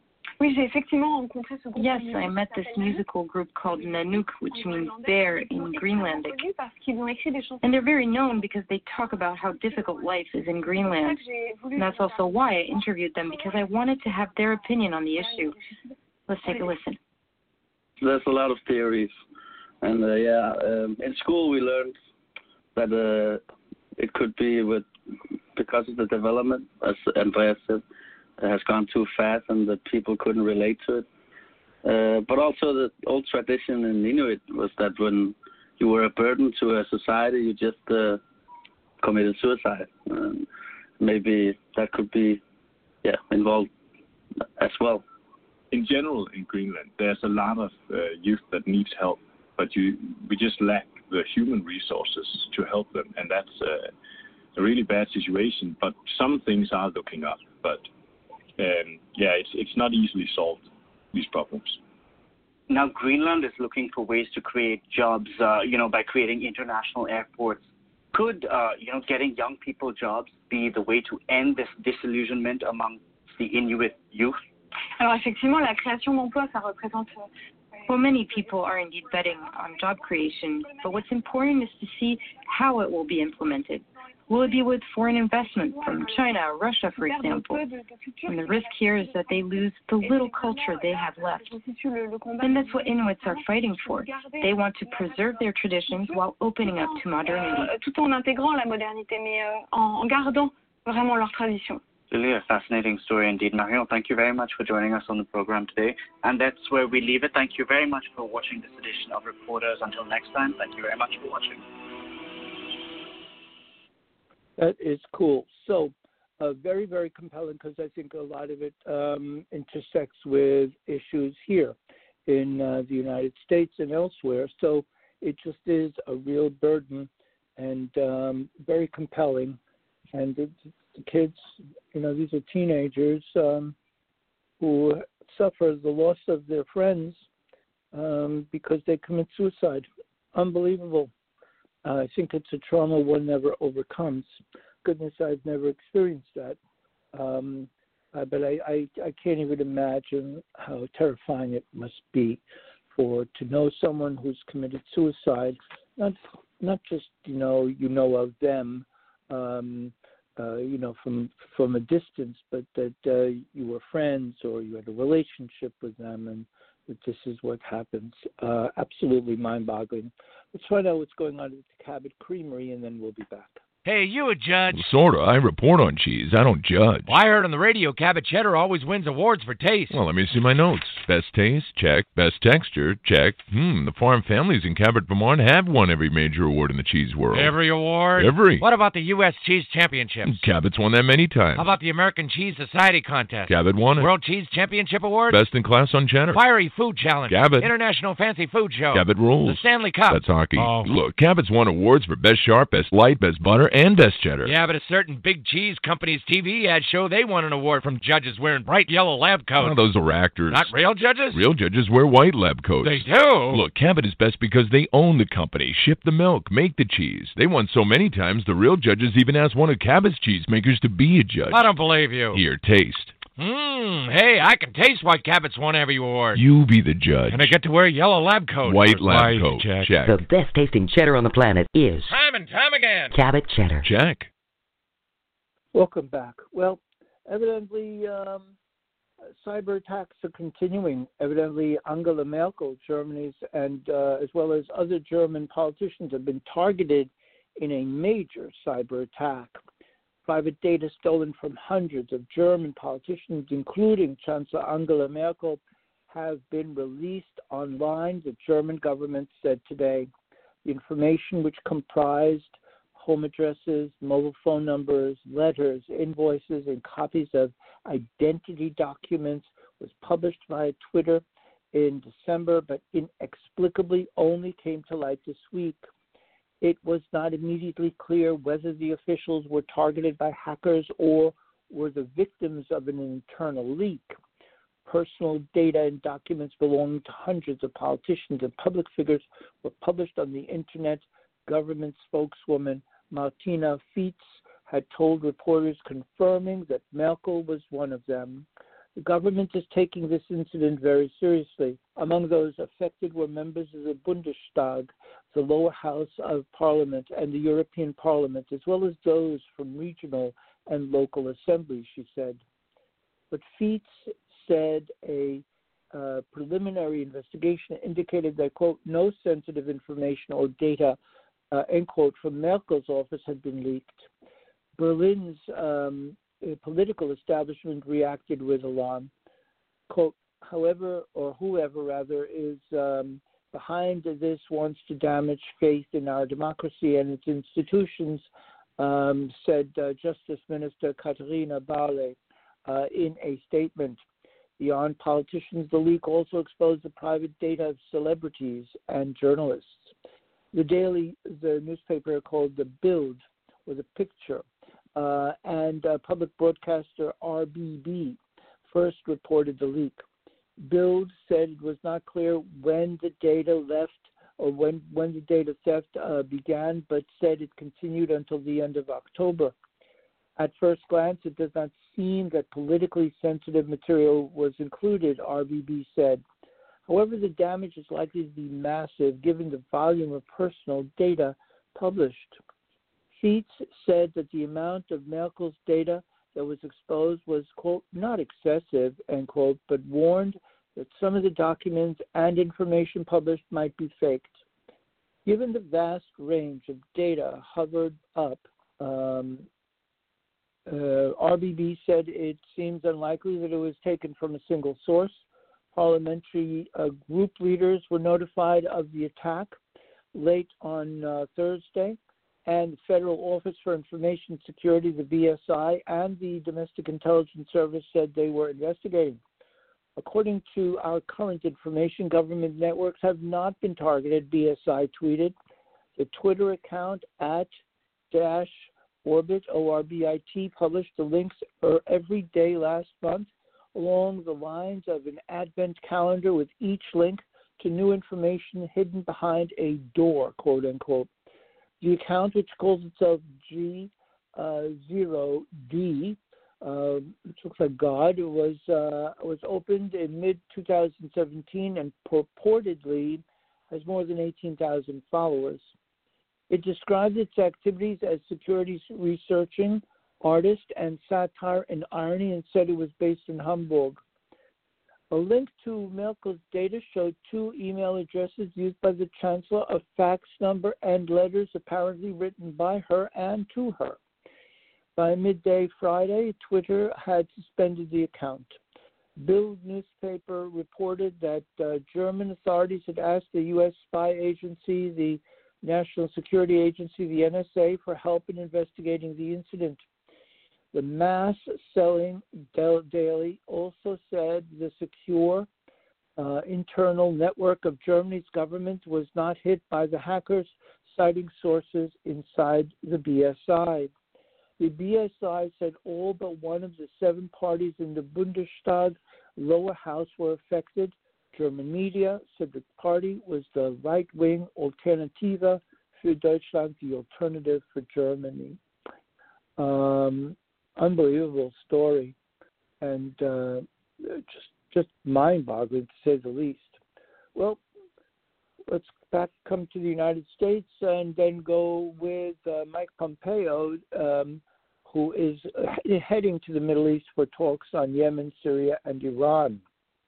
Yes, I met this musical group called Nanook, which means bear in Greenlandic. And they're very known because they talk about how difficult life is in Greenland. And that's also why I interviewed them, because I wanted to have their opinion on the issue. Let's take a listen. There's a lot of theories. And uh, yeah, um, in school we learned that uh, it could be with because of the development, as Andreas said, it has gone too fast and that people couldn't relate to it. Uh, but also the old tradition in Inuit was that when you were a burden to a society, you just uh, committed suicide. Um, maybe that could be yeah, involved as well. In general, in Greenland, there's a lot of uh, youth that needs help, but you we just lack the human resources to help them, and that's uh, a really bad situation. But some things are looking up, but um, yeah, it's it's not easily solved, these problems. Now, Greenland is looking for ways to create jobs, uh, you know, by creating international airports. Could, uh, you know, getting young people jobs be the way to end this disillusionment among the Inuit youth? Alors effectivement, la création d'emplois, ça représente. Well, many people are indeed betting on job creation, but what's important is to see how it will be implemented. Will it be with foreign investment from China or Russia, for example? And the risk here is that they lose the little culture they have left. And that's what Inuits are fighting for. They want to preserve their traditions while opening up to modernity. Tout en intégrant la modernité, mais en gardant vraiment leurs traditions. Really a fascinating story indeed. Marion, thank you very much for joining us on the program today. And that's where we leave it. Thank you very much for watching this edition of Reporters. Until next time, thank you very much for watching. That is cool. So, uh, very, very compelling because I think a lot of it um, intersects with issues here in uh, the United States and elsewhere. So it just is a real burden and um, very compelling. And it's, the kids, you know, these are teenagers um, who suffer the loss of their friends um, because they commit suicide. Unbelievable. Uh, I think it's a trauma one never overcomes. Goodness, I've never experienced that. Um, uh, but I, I, I can't even imagine how terrifying it must be for to know someone who's committed suicide, not not just, you know, you know of them, um, Uh, you know, from from a distance, but that uh, you were friends or you had a relationship with them, and that this is what happens. Uh, absolutely mind-boggling. Let's find out what's going on at the Cabot Creamery, and then we'll be back. Hey, you a judge? Well, sorta. I report on cheese. I don't judge. Well, I heard on the radio Cabot Cheddar always wins awards for taste. Well, let me see my notes. Best taste? Check. Best texture? Check. Hmm, the farm families in Cabot, Vermont have won every major award in the cheese world. Every award? Every. What about the U S Cheese Championships? Cabot's won that many times. How about the American Cheese Society Contest? Cabot won it. World Cheese Championship Award? Best in class on cheddar. Fiery Food Challenge? Cabot. International Fancy Food Show? Cabot rules. The Stanley Cup? That's hockey. Oh. Look, Cabot's won awards for best sharp, best light, best butter, and best cheddar. Yeah, but a certain big cheese company's T V ad show they won an award from judges wearing bright yellow lab coats. Oh, those are actors. Not real judges? Real judges wear white lab coats. They do? Look, Cabot is best because they own the company, ship the milk, make the cheese. They won so many times the real judges even asked one of Cabot's cheesemakers to be a judge. I don't believe you. Here, taste. Mmm, hey, I can taste why Cabot's won every award. You be the judge. Can I get to wear yellow lab coat? White lab coat. Check. Check. The best tasting cheddar on the planet is... Time and time again. Cabot Cheddar. Check. Welcome back. Well, evidently, um, cyber attacks are continuing. Evidently, Angela Merkel, Germany's, and uh, as well as other German politicians have been targeted in a major cyber attack. Private data stolen from hundreds of German politicians, including Chancellor Angela Merkel, have been released online, the German government said today. The information, which comprised home addresses, mobile phone numbers, letters, invoices, and copies of identity documents, was published via Twitter in December, but inexplicably only came to light this week. It was not immediately clear whether the officials were targeted by hackers or were the victims of an internal leak. Personal data and documents belonging to hundreds of politicians and public figures were published on the internet. Government spokeswoman Martina Fietz had told reporters, confirming that Merkel was one of them. The government is taking this incident very seriously. Among those affected were members of the Bundestag, the lower house of parliament, and the European Parliament, as well as those from regional and local assemblies, she said. But Fietz said a uh, preliminary investigation indicated that, quote, no sensitive information or data, uh, end quote, from Merkel's office had been leaked. Berlin's um, political establishment reacted with alarm. Quote, however, or whoever rather, is um, behind this wants to damage faith in our democracy and its institutions, um, said uh, Justice Minister Katharina Barley uh, in a statement. Beyond politicians, the leak also exposed the private data of celebrities and journalists. The daily, the newspaper called The Bild, with a picture, uh, and uh, public broadcaster R B B first reported the leak. Bild said it was not clear when the data left or when, when the data theft uh, began, but said it continued until the end of October. At first glance, it does not seem that politically sensitive material was included, R B B said. However, the damage is likely to be massive given the volume of personal data published. Fietz said that the amount of Merkel's data that was exposed was, quote, not excessive, end quote, but warned that some of the documents and information published might be faked. Given the vast range of data hovered up, um, uh, R B B said it seems unlikely that it was taken from a single source. Parliamentary uh, group leaders were notified of the attack late on uh, Thursday, and the Federal Office for Information Security, the B S I, and the Domestic Intelligence Service said they were investigating. According to our current information, government networks have not been targeted, B S I tweeted. The Twitter account at dash Orbit, O R B I T, published the links for every day last month along the lines of an advent calendar with each link to new information hidden behind a door, quote unquote. The account, which calls itself G zero D, uh, which looks like God, was uh, was opened in mid twenty seventeen and purportedly has more than eighteen thousand followers. It described its activities as security researching, artist, and satire and irony, and said it was based in Hamburg. A link to Merkel's data showed two email addresses used by the Chancellor, a fax number, and letters apparently written by her and to her. By midday Friday, Twitter had suspended the account. Bild newspaper reported that uh, German authorities had asked the U S spy agency, the National Security Agency, the N S A, for help in investigating the incident. The mass-selling daily also said the secure uh, internal network of Germany's government was not hit by the hackers, citing sources inside the B S I. The B S I said all but one of the seven parties in the Bundestag lower house were affected. German media said the party was the right-wing Alternative für Deutschland, the alternative for Germany. Um, unbelievable story, and uh, just just mind-boggling to say the least. Well, let's back come to the United States and then go with uh, Mike Pompeo, um, who is heading to the Middle East for talks on Yemen, Syria, and Iran.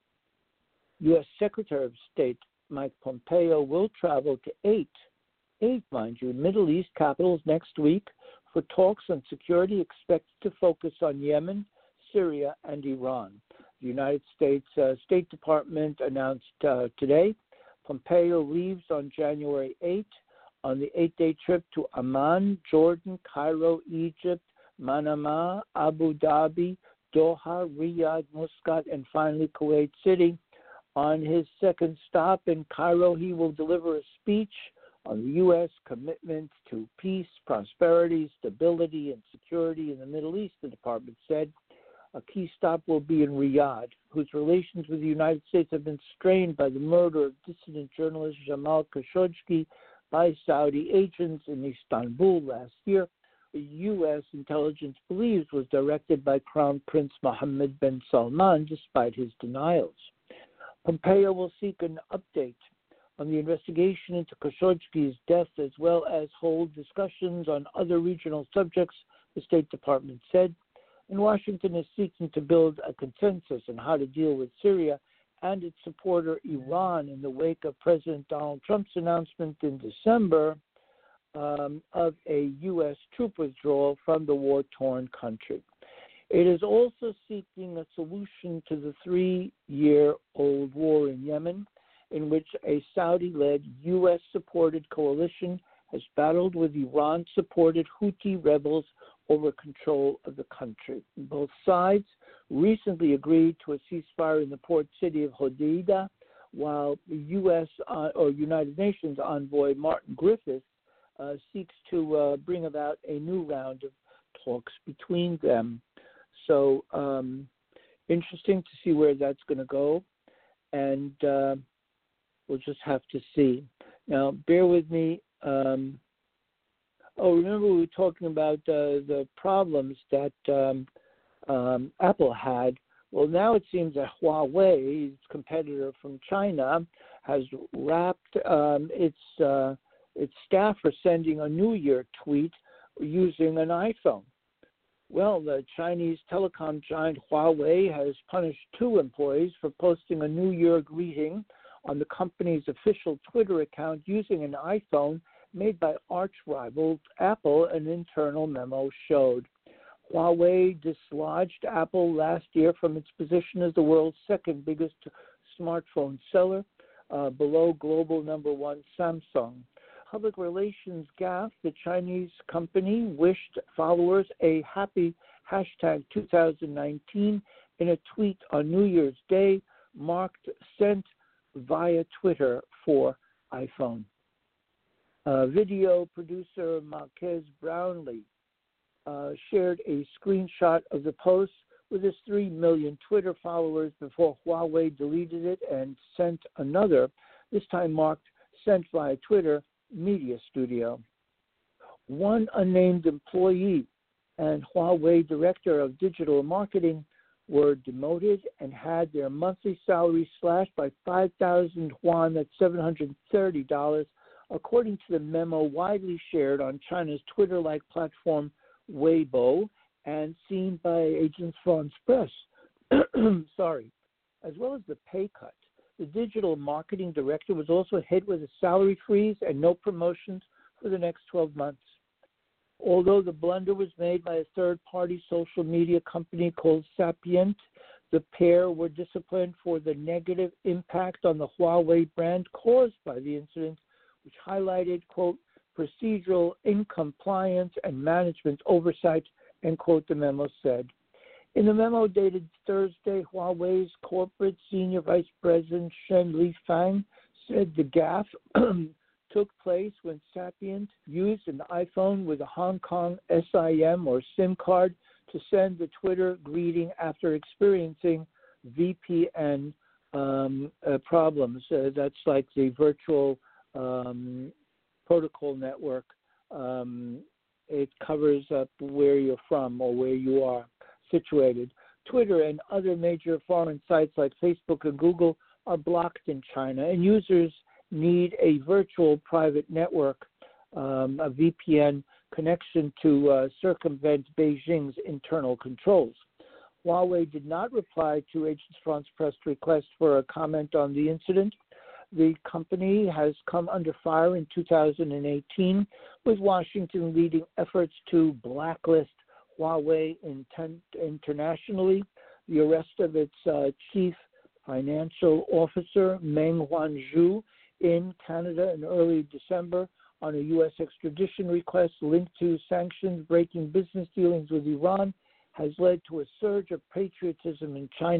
U S Secretary of State Mike Pompeo will travel to eight, eight, mind you, Middle East capitals next week for talks on security expected to focus on Yemen, Syria, and Iran. The United States uh, State Department announced uh, today Pompeo leaves on January eighth on the eight-day trip to Amman, Jordan, Cairo, Egypt, Manama, Abu Dhabi, Doha, Riyadh, Muscat, and finally Kuwait City, On his second stop in Cairo, he will deliver a speech on the U S commitment to peace, prosperity, stability, and security in the Middle East, the department said. A key stop will be in Riyadh, whose relations with the United States have been strained by the murder of dissident journalist Jamal Khashoggi by Saudi agents in Istanbul last year. The U S intelligence believes was directed by Crown Prince Mohammed bin Salman, despite his denials. Pompeo will seek an update on the investigation into Khashoggi's death, as well as hold discussions on other regional subjects, the State Department said. And Washington is seeking to build a consensus on how to deal with Syria and its supporter Iran in the wake of President Donald Trump's announcement in December um, of a U S troop withdrawal from the war-torn country. It is also seeking a solution to the three-year-old war in Yemen, in which a Saudi-led U S-supported coalition has battled with Iran-supported Houthi rebels over control of the country. Both sides recently agreed to a ceasefire in the port city of Hodeidah, while the U S uh, or United Nations envoy Martin Griffiths uh, seeks to uh, bring about a new round of talks between them. So um, interesting to see where that's going to go, and uh, we'll just have to see. Now, bear with me. Um, oh, remember we were talking about uh, the problems that um, um, Apple had. Well, now it seems that Huawei, its competitor from China, has wrapped um, its uh, its staff for sending a New Year tweet using an iPhone. Well, the Chinese telecom giant Huawei has punished two employees for posting a New Year greeting on the company's official Twitter account using an iPhone made by arch-rival Apple, an internal memo showed. Huawei dislodged Apple last year from its position as the world's second biggest smartphone seller, uh, below global number one Samsung. Public relations gaffe, the Chinese company wished followers a happy hashtag two thousand nineteen in a tweet on New Year's Day, marked sent via Twitter for iPhone. Uh, video producer Marquez Brownlee uh, shared a screenshot of the post with his three million Twitter followers before Huawei deleted it and sent another, this time marked sent via Twitter, Media Studio. One unnamed employee and Huawei director of digital marketing were demoted and had their monthly salary slashed by five thousand yuan, that's seven hundred thirty dollars, according to the memo widely shared on China's Twitter-like platform Weibo and seen by Agence France Presse. Sorry. As well as the pay cut, the digital marketing director was also hit with a salary freeze and no promotions for the next twelve months. Although the blunder was made by a third-party social media company called Sapient, the pair were disciplined for the negative impact on the Huawei brand caused by the incident, which highlighted, quote, procedural incompliance and management oversight, end quote, the memo said. In the memo dated Thursday, Huawei's corporate senior vice president Shen Lifang said the gaffe took place when Sapient used an iPhone with a Hong Kong S I M or SIM card to send the Twitter greeting after experiencing V P N um, uh, problems. Uh, that's like the virtual um, protocol network. Um, it covers up where you're from or where you are situated. Twitter and other major foreign sites like Facebook and Google are blocked in China, and users need a virtual private network, um, a V P N connection to uh, circumvent Beijing's internal controls. Huawei did not reply to Agence France Presse request for a comment on the incident. The company has come under fire in two thousand eighteen, with Washington leading efforts to blacklist Huawei intent, internationally. The arrest of its uh, chief financial officer, Meng Wanzhou, in Canada in early December on a U S extradition request linked to sanctions breaking business dealings with Iran has led to a surge of patriotism in China,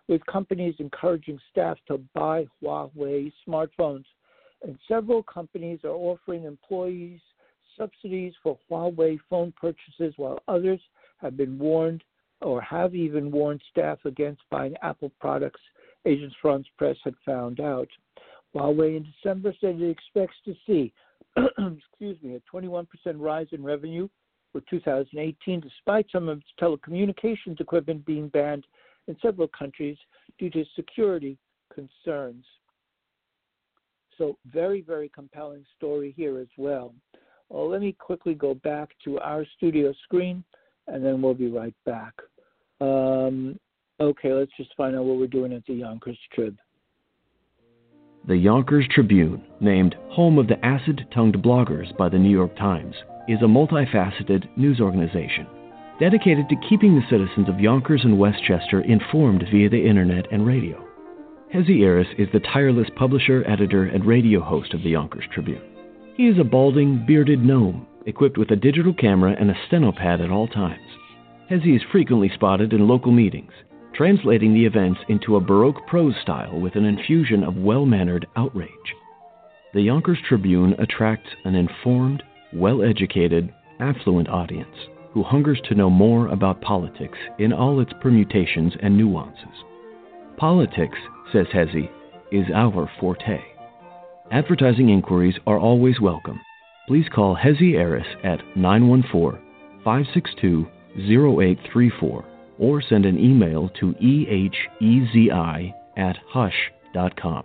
with companies encouraging staff to buy Huawei smartphones. And several companies are offering employees subsidies for Huawei phone purchases, while others have been warned or have even warned staff against buying Apple products, Agence France Presse had found out. Huawei in December said it expects to see excuse me, a twenty-one percent rise in revenue for two thousand eighteen, despite some of its telecommunications equipment being banned in several countries due to security concerns. So very, very compelling story here as well. Well, let me quickly go back to our studio screen, and then we'll be right back. Um, okay, let's just find out what we're doing at the Yonkers Trib. The Yonkers Tribune, named home of the acid-tongued bloggers by the New York Times, is a multifaceted news organization dedicated to keeping the citizens of Yonkers and Westchester informed via the internet and radio. Hezi Eris is the tireless publisher, editor, and radio host of the Yonkers Tribune. He is a balding, bearded gnome, equipped with a digital camera and a stenopad at all times. Hezi is frequently spotted in local meetings, translating the events into a Baroque prose style with an infusion of well-mannered outrage. The Yonkers Tribune attracts an informed, well-educated, affluent audience who hungers to know more about politics in all its permutations and nuances. Politics, says Hezi, is our forte. Advertising inquiries are always welcome. Please call Hezi Eris at nine one four, five six two, zero eight three four or send an email to ehezi at hush dot com.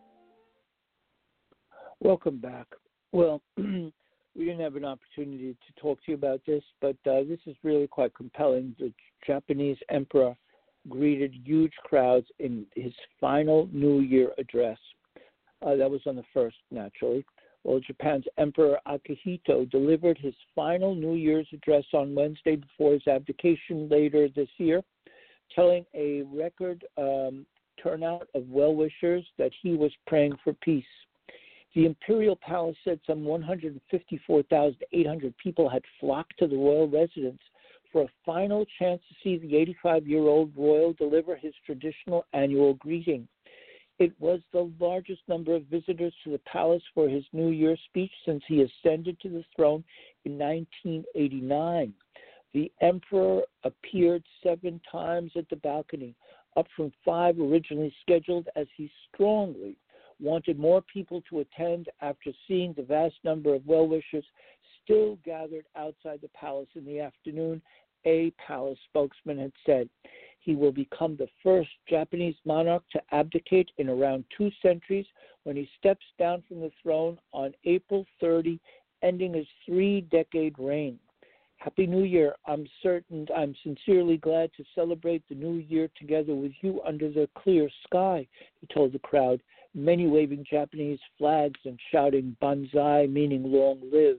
Welcome back. Well, we didn't have an opportunity to talk to you about this, but uh, this is really quite compelling. The Japanese emperor greeted huge crowds in his final New Year address. Uh, that was on the first, naturally. Well, Japan's Emperor Akihito delivered his final New Year's address on Wednesday before his abdication later this year, telling a record um, turnout of well-wishers that he was praying for peace. The Imperial Palace said some one hundred fifty-four thousand eight hundred people had flocked to the royal residence for a final chance to see the eighty-five-year-old royal deliver his traditional annual greeting. It was the largest number of visitors to the palace for his New Year's speech since he ascended to the throne in nineteen eighty-nine. The emperor appeared seven times at the balcony, up from five originally scheduled, as he strongly wanted more people to attend after seeing the vast number of well-wishers still gathered outside the palace in the afternoon. A palace spokesman had said he will become the first Japanese monarch to abdicate in around two centuries when he steps down from the throne on April thirtieth, ending his three-decade reign. Happy New Year. I'm certain, I'm sincerely glad to celebrate the new year together with you under the clear sky, he told the crowd, many waving Japanese flags and shouting Banzai, meaning long live.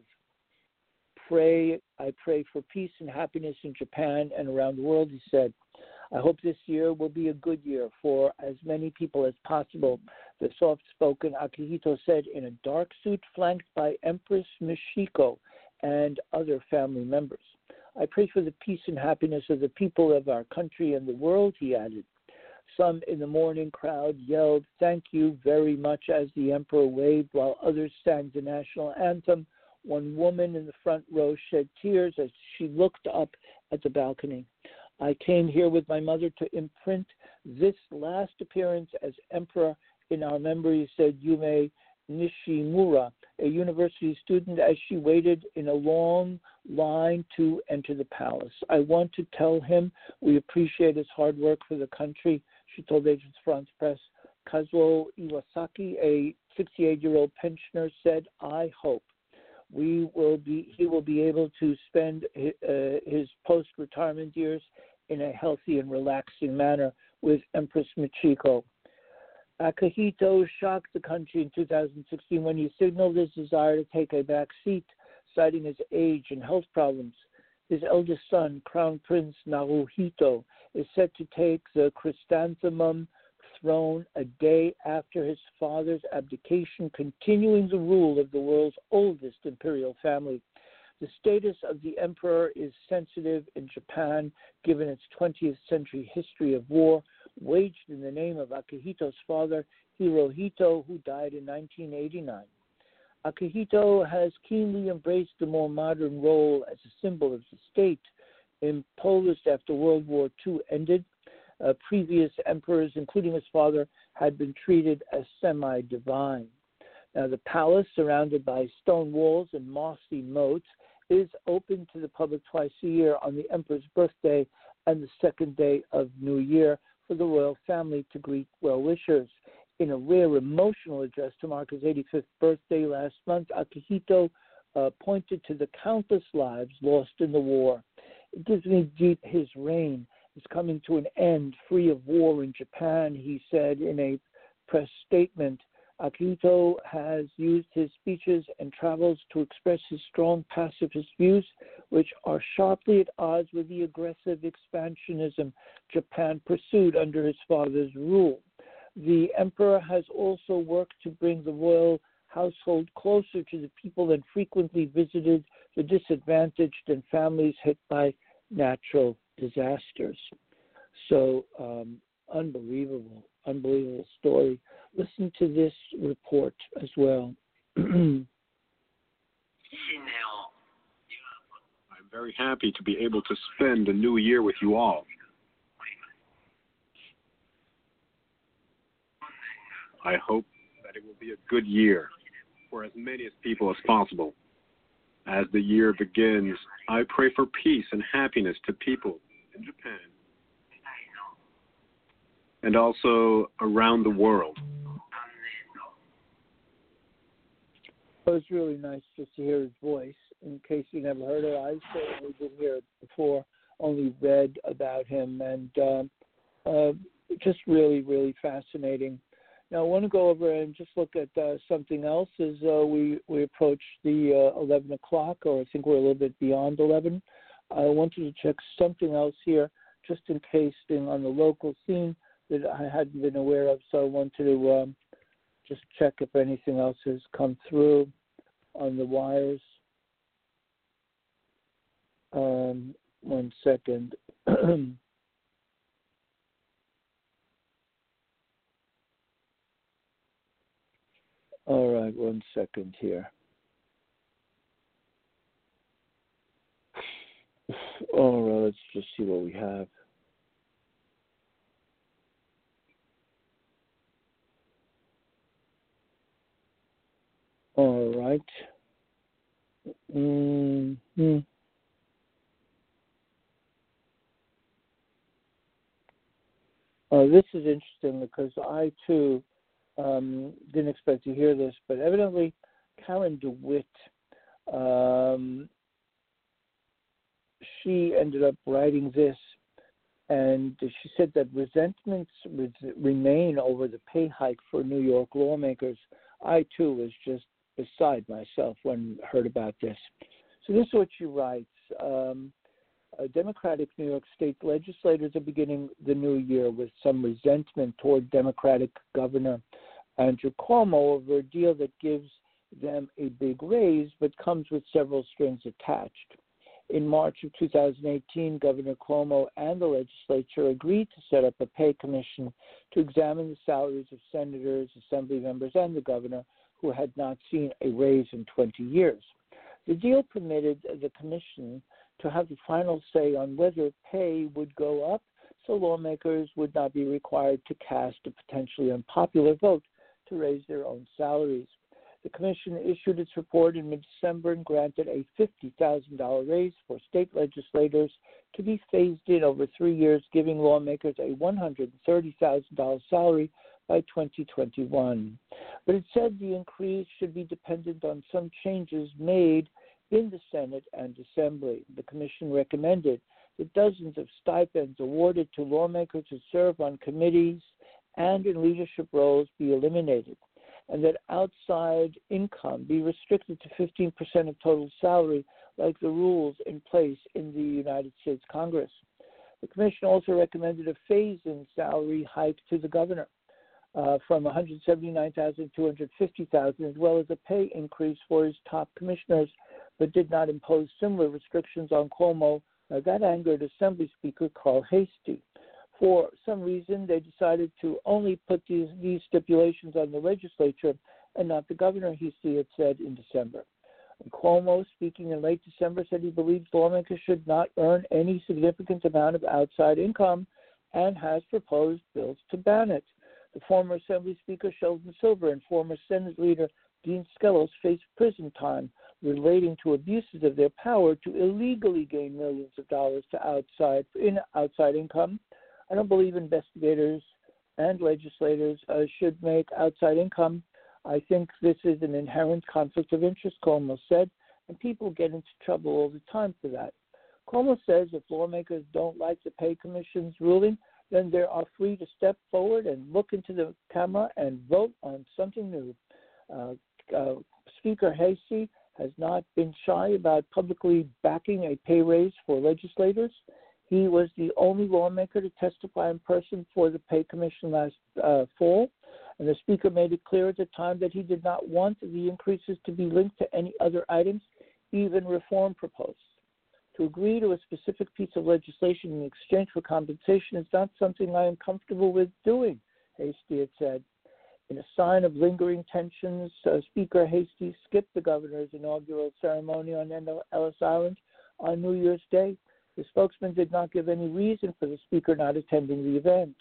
Pray, I pray for peace and happiness in Japan and around the world, he said. I hope this year will be a good year for as many people as possible, the soft-spoken Akihito said in a dark suit flanked by Empress Michiko and other family members. I pray for the peace and happiness of the people of our country and the world, he added. Some in the morning crowd yelled, thank you very much, as the emperor waved, while others sang the national anthem. One woman in the front row shed tears as she looked up at the balcony. I came here with my mother to imprint this last appearance as emperor in our memory, said Yume Nishimura, a university student, as she waited in a long line to enter the palace. I want to tell him we appreciate his hard work for the country, she told Agence France Presse. Kazuo Iwasaki, a sixty-eight-year-old pensioner, said, I hope we will be he will be able to spend his, uh, his post-retirement years in a healthy and relaxing manner with Empress Michiko. Akihito shocked the country in two thousand sixteen when he signaled his desire to take a back seat, citing his age and health problems. His eldest son, Crown Prince Naruhito, is set to take the chrysanthemum throne a day after his father's abdication, continuing the rule of the world's oldest imperial family. The status of the emperor is sensitive in Japan, given its twentieth century history of war waged in the name of Akihito's father, Hirohito, who died in nineteen eighty-nine. Akihito has keenly embraced the more modern role as a symbol of the state, imposed after World War Two ended. Uh, previous emperors, including his father, had been treated as semi-divine. Now, the palace, surrounded by stone walls and mossy moats, is open to the public twice a year on the emperor's birthday and the second day of New Year for the royal family to greet well-wishers. In a rare emotional address to mark his eighty-fifth birthday last month, Akihito uh, pointed to the countless lives lost in the war. It gives me deep his reign is coming to an end, free of war in Japan, he said in a press statement. Akihito has used his speeches and travels to express his strong pacifist views, which are sharply at odds with the aggressive expansionism Japan pursued under his father's rule. The emperor has also worked to bring the royal household closer to the people and frequently visited the disadvantaged and families hit by natural disasters. So, um, unbelievable, unbelievable story. Listen to this report as well. I'm very happy to be able to spend the new year with you all. I hope that it will be a good year for as many as people as possible. As the year begins, I pray for peace and happiness to people in Japan and also around the world. It was really nice just to hear his voice. In case you never heard it, I certainly didn't hear it before, only read about him, and uh, uh, just really, really fascinating. Now, I want to go over and just look at uh, something else as uh, we, we approach the uh, eleven o'clock, or I think we're a little bit beyond eleven. I wanted to check something else here, just in case thing on the local scene that I hadn't been aware of, so I wanted to um, just check if anything else has come through on the wires. Um, one second. All right, one second here. All right, let's just see what we have. All right. Mm-hmm. Uh, this is interesting because I, too, um, didn't expect to hear this, but evidently Karen DeWitt, um, she ended up writing this, and she said that resentments remain over the pay hike for New York lawmakers. I, too, was just beside myself when I heard about this. So this is what she writes. Um, uh, Democratic New York State legislators are beginning the new year with some resentment toward Democratic Governor Andrew Cuomo over a deal that gives them a big raise but comes with several strings attached. In March of two thousand eighteen, Governor Cuomo and the legislature agreed to set up a pay commission to examine the salaries of senators, assembly members, and the governor who had not seen a raise in twenty years. The deal permitted the commission to have the final say on whether pay would go up, so lawmakers would not be required to cast a potentially unpopular vote to raise their own salaries. The commission issued its report in mid-December and granted a fifty thousand dollars raise for state legislators to be phased in over three years, giving lawmakers a one hundred thirty thousand dollars salary by twenty twenty-one. But it said the increase should be dependent on some changes made in the Senate and Assembly. The commission recommended that dozens of stipends awarded to lawmakers who serve on committees and in leadership roles be eliminated, and that outside income be restricted to fifteen percent of total salary, like the rules in place in the United States Congress. The commission also recommended a phase-in salary hike to the governor uh, from one hundred seventy-nine thousand dollars to two hundred fifty thousand dollars, as well as a pay increase for his top commissioners but did not impose similar restrictions on Cuomo. Now, that angered Assembly Speaker Carl Heastie. For some reason, they decided to only put these, these stipulations on the legislature and not the governor, Heastie had said in December. And Cuomo, speaking in late December, said he believes lawmakers should not earn any significant amount of outside income and has proposed bills to ban it. The former Assembly Speaker Sheldon Silver and former Senate Leader Dean Skelos face prison time relating to abuses of their power to illegally gain millions of dollars to outside in outside income. I don't believe investigators and legislators uh, should make outside income. I think this is an inherent conflict of interest, Cuomo said, and people get into trouble all the time for that. Cuomo says if lawmakers don't like the Pay Commission's ruling, then they are free to step forward and look into the camera and vote on something new. Uh, uh, Speaker Heastie has not been shy about publicly backing a pay raise for legislators. He was the only lawmaker to testify in person for the Pay Commission last uh, fall, and the Speaker made it clear at the time that he did not want the increases to be linked to any other items, even reform proposed. To agree to a specific piece of legislation in exchange for compensation is not something I am comfortable with doing, Heastie had said. In a sign of lingering tensions, uh, Speaker Heastie skipped the governor's inaugural ceremony on Ellis Island on New Year's Day. The spokesman did not give any reason for the Speaker not attending the event.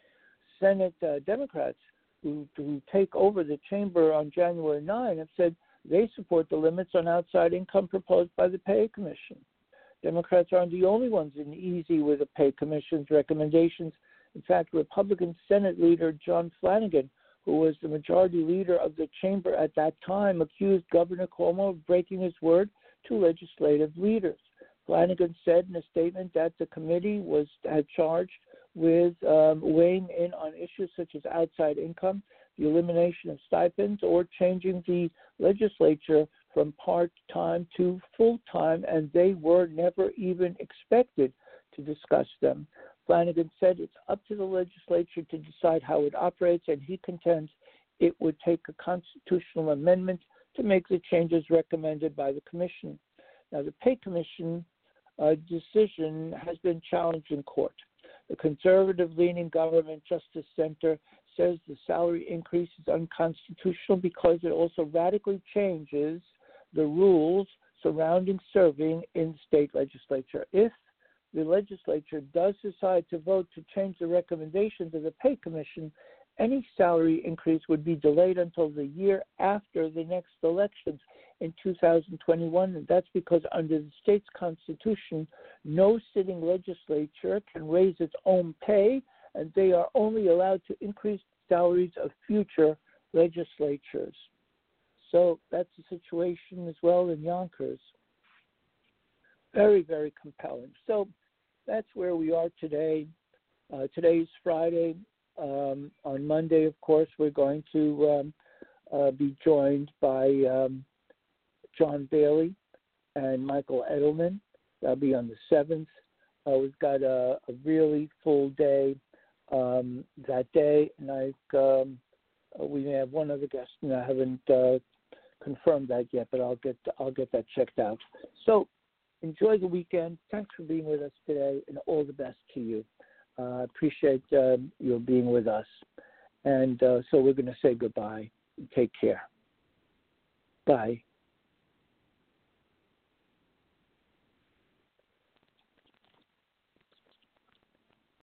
Senate uh, Democrats who, who take over the chamber on January ninth have said they support the limits on outside income proposed by the Pay Commission. Democrats aren't the only ones in easy with the Pay Commission's recommendations. In fact, Republican Senate Leader John Flanagan, who was the majority leader of the chamber at that time, accused Governor Cuomo of breaking his word to legislative leaders. Flanagan said in a statement that the committee was had charged with um, weighing in on issues such as outside income, the elimination of stipends, or changing the legislature from part-time to full-time, and they were never even expected to discuss them. Flanagan said it's up to the legislature to decide how it operates, and he contends it would take a constitutional amendment to make the changes recommended by the commission. Now, the Pay Commission uh, decision has been challenged in court. The conservative-leaning Government Justice Center says the salary increase is unconstitutional because it also radically changes the rules surrounding serving in the state legislature. If the legislature does decide to vote to change the recommendations of the Pay Commission, any salary increase would be delayed until the year after the next elections in two thousand twenty-one, and that's because under the state's constitution, no sitting legislature can raise its own pay, and they are only allowed to increase salaries of future legislatures. So that's the situation as well in Yonkers. Very, very compelling. So that's where we are today. Uh, today's Friday. Um, on Monday, of course, we're going to um, uh, be joined by um, John Bailey and Michael Edelman. That'll be on the seventh. Uh, we've got a, a really full day um, that day, and I, um, we may have one other guest, and I haven't uh, confirmed that yet, but I'll get I'll get that checked out. So enjoy the weekend. Thanks for being with us today, and all the best to you. I uh, appreciate uh, your being with us. And uh, so we're going to say goodbye. Take care. Bye.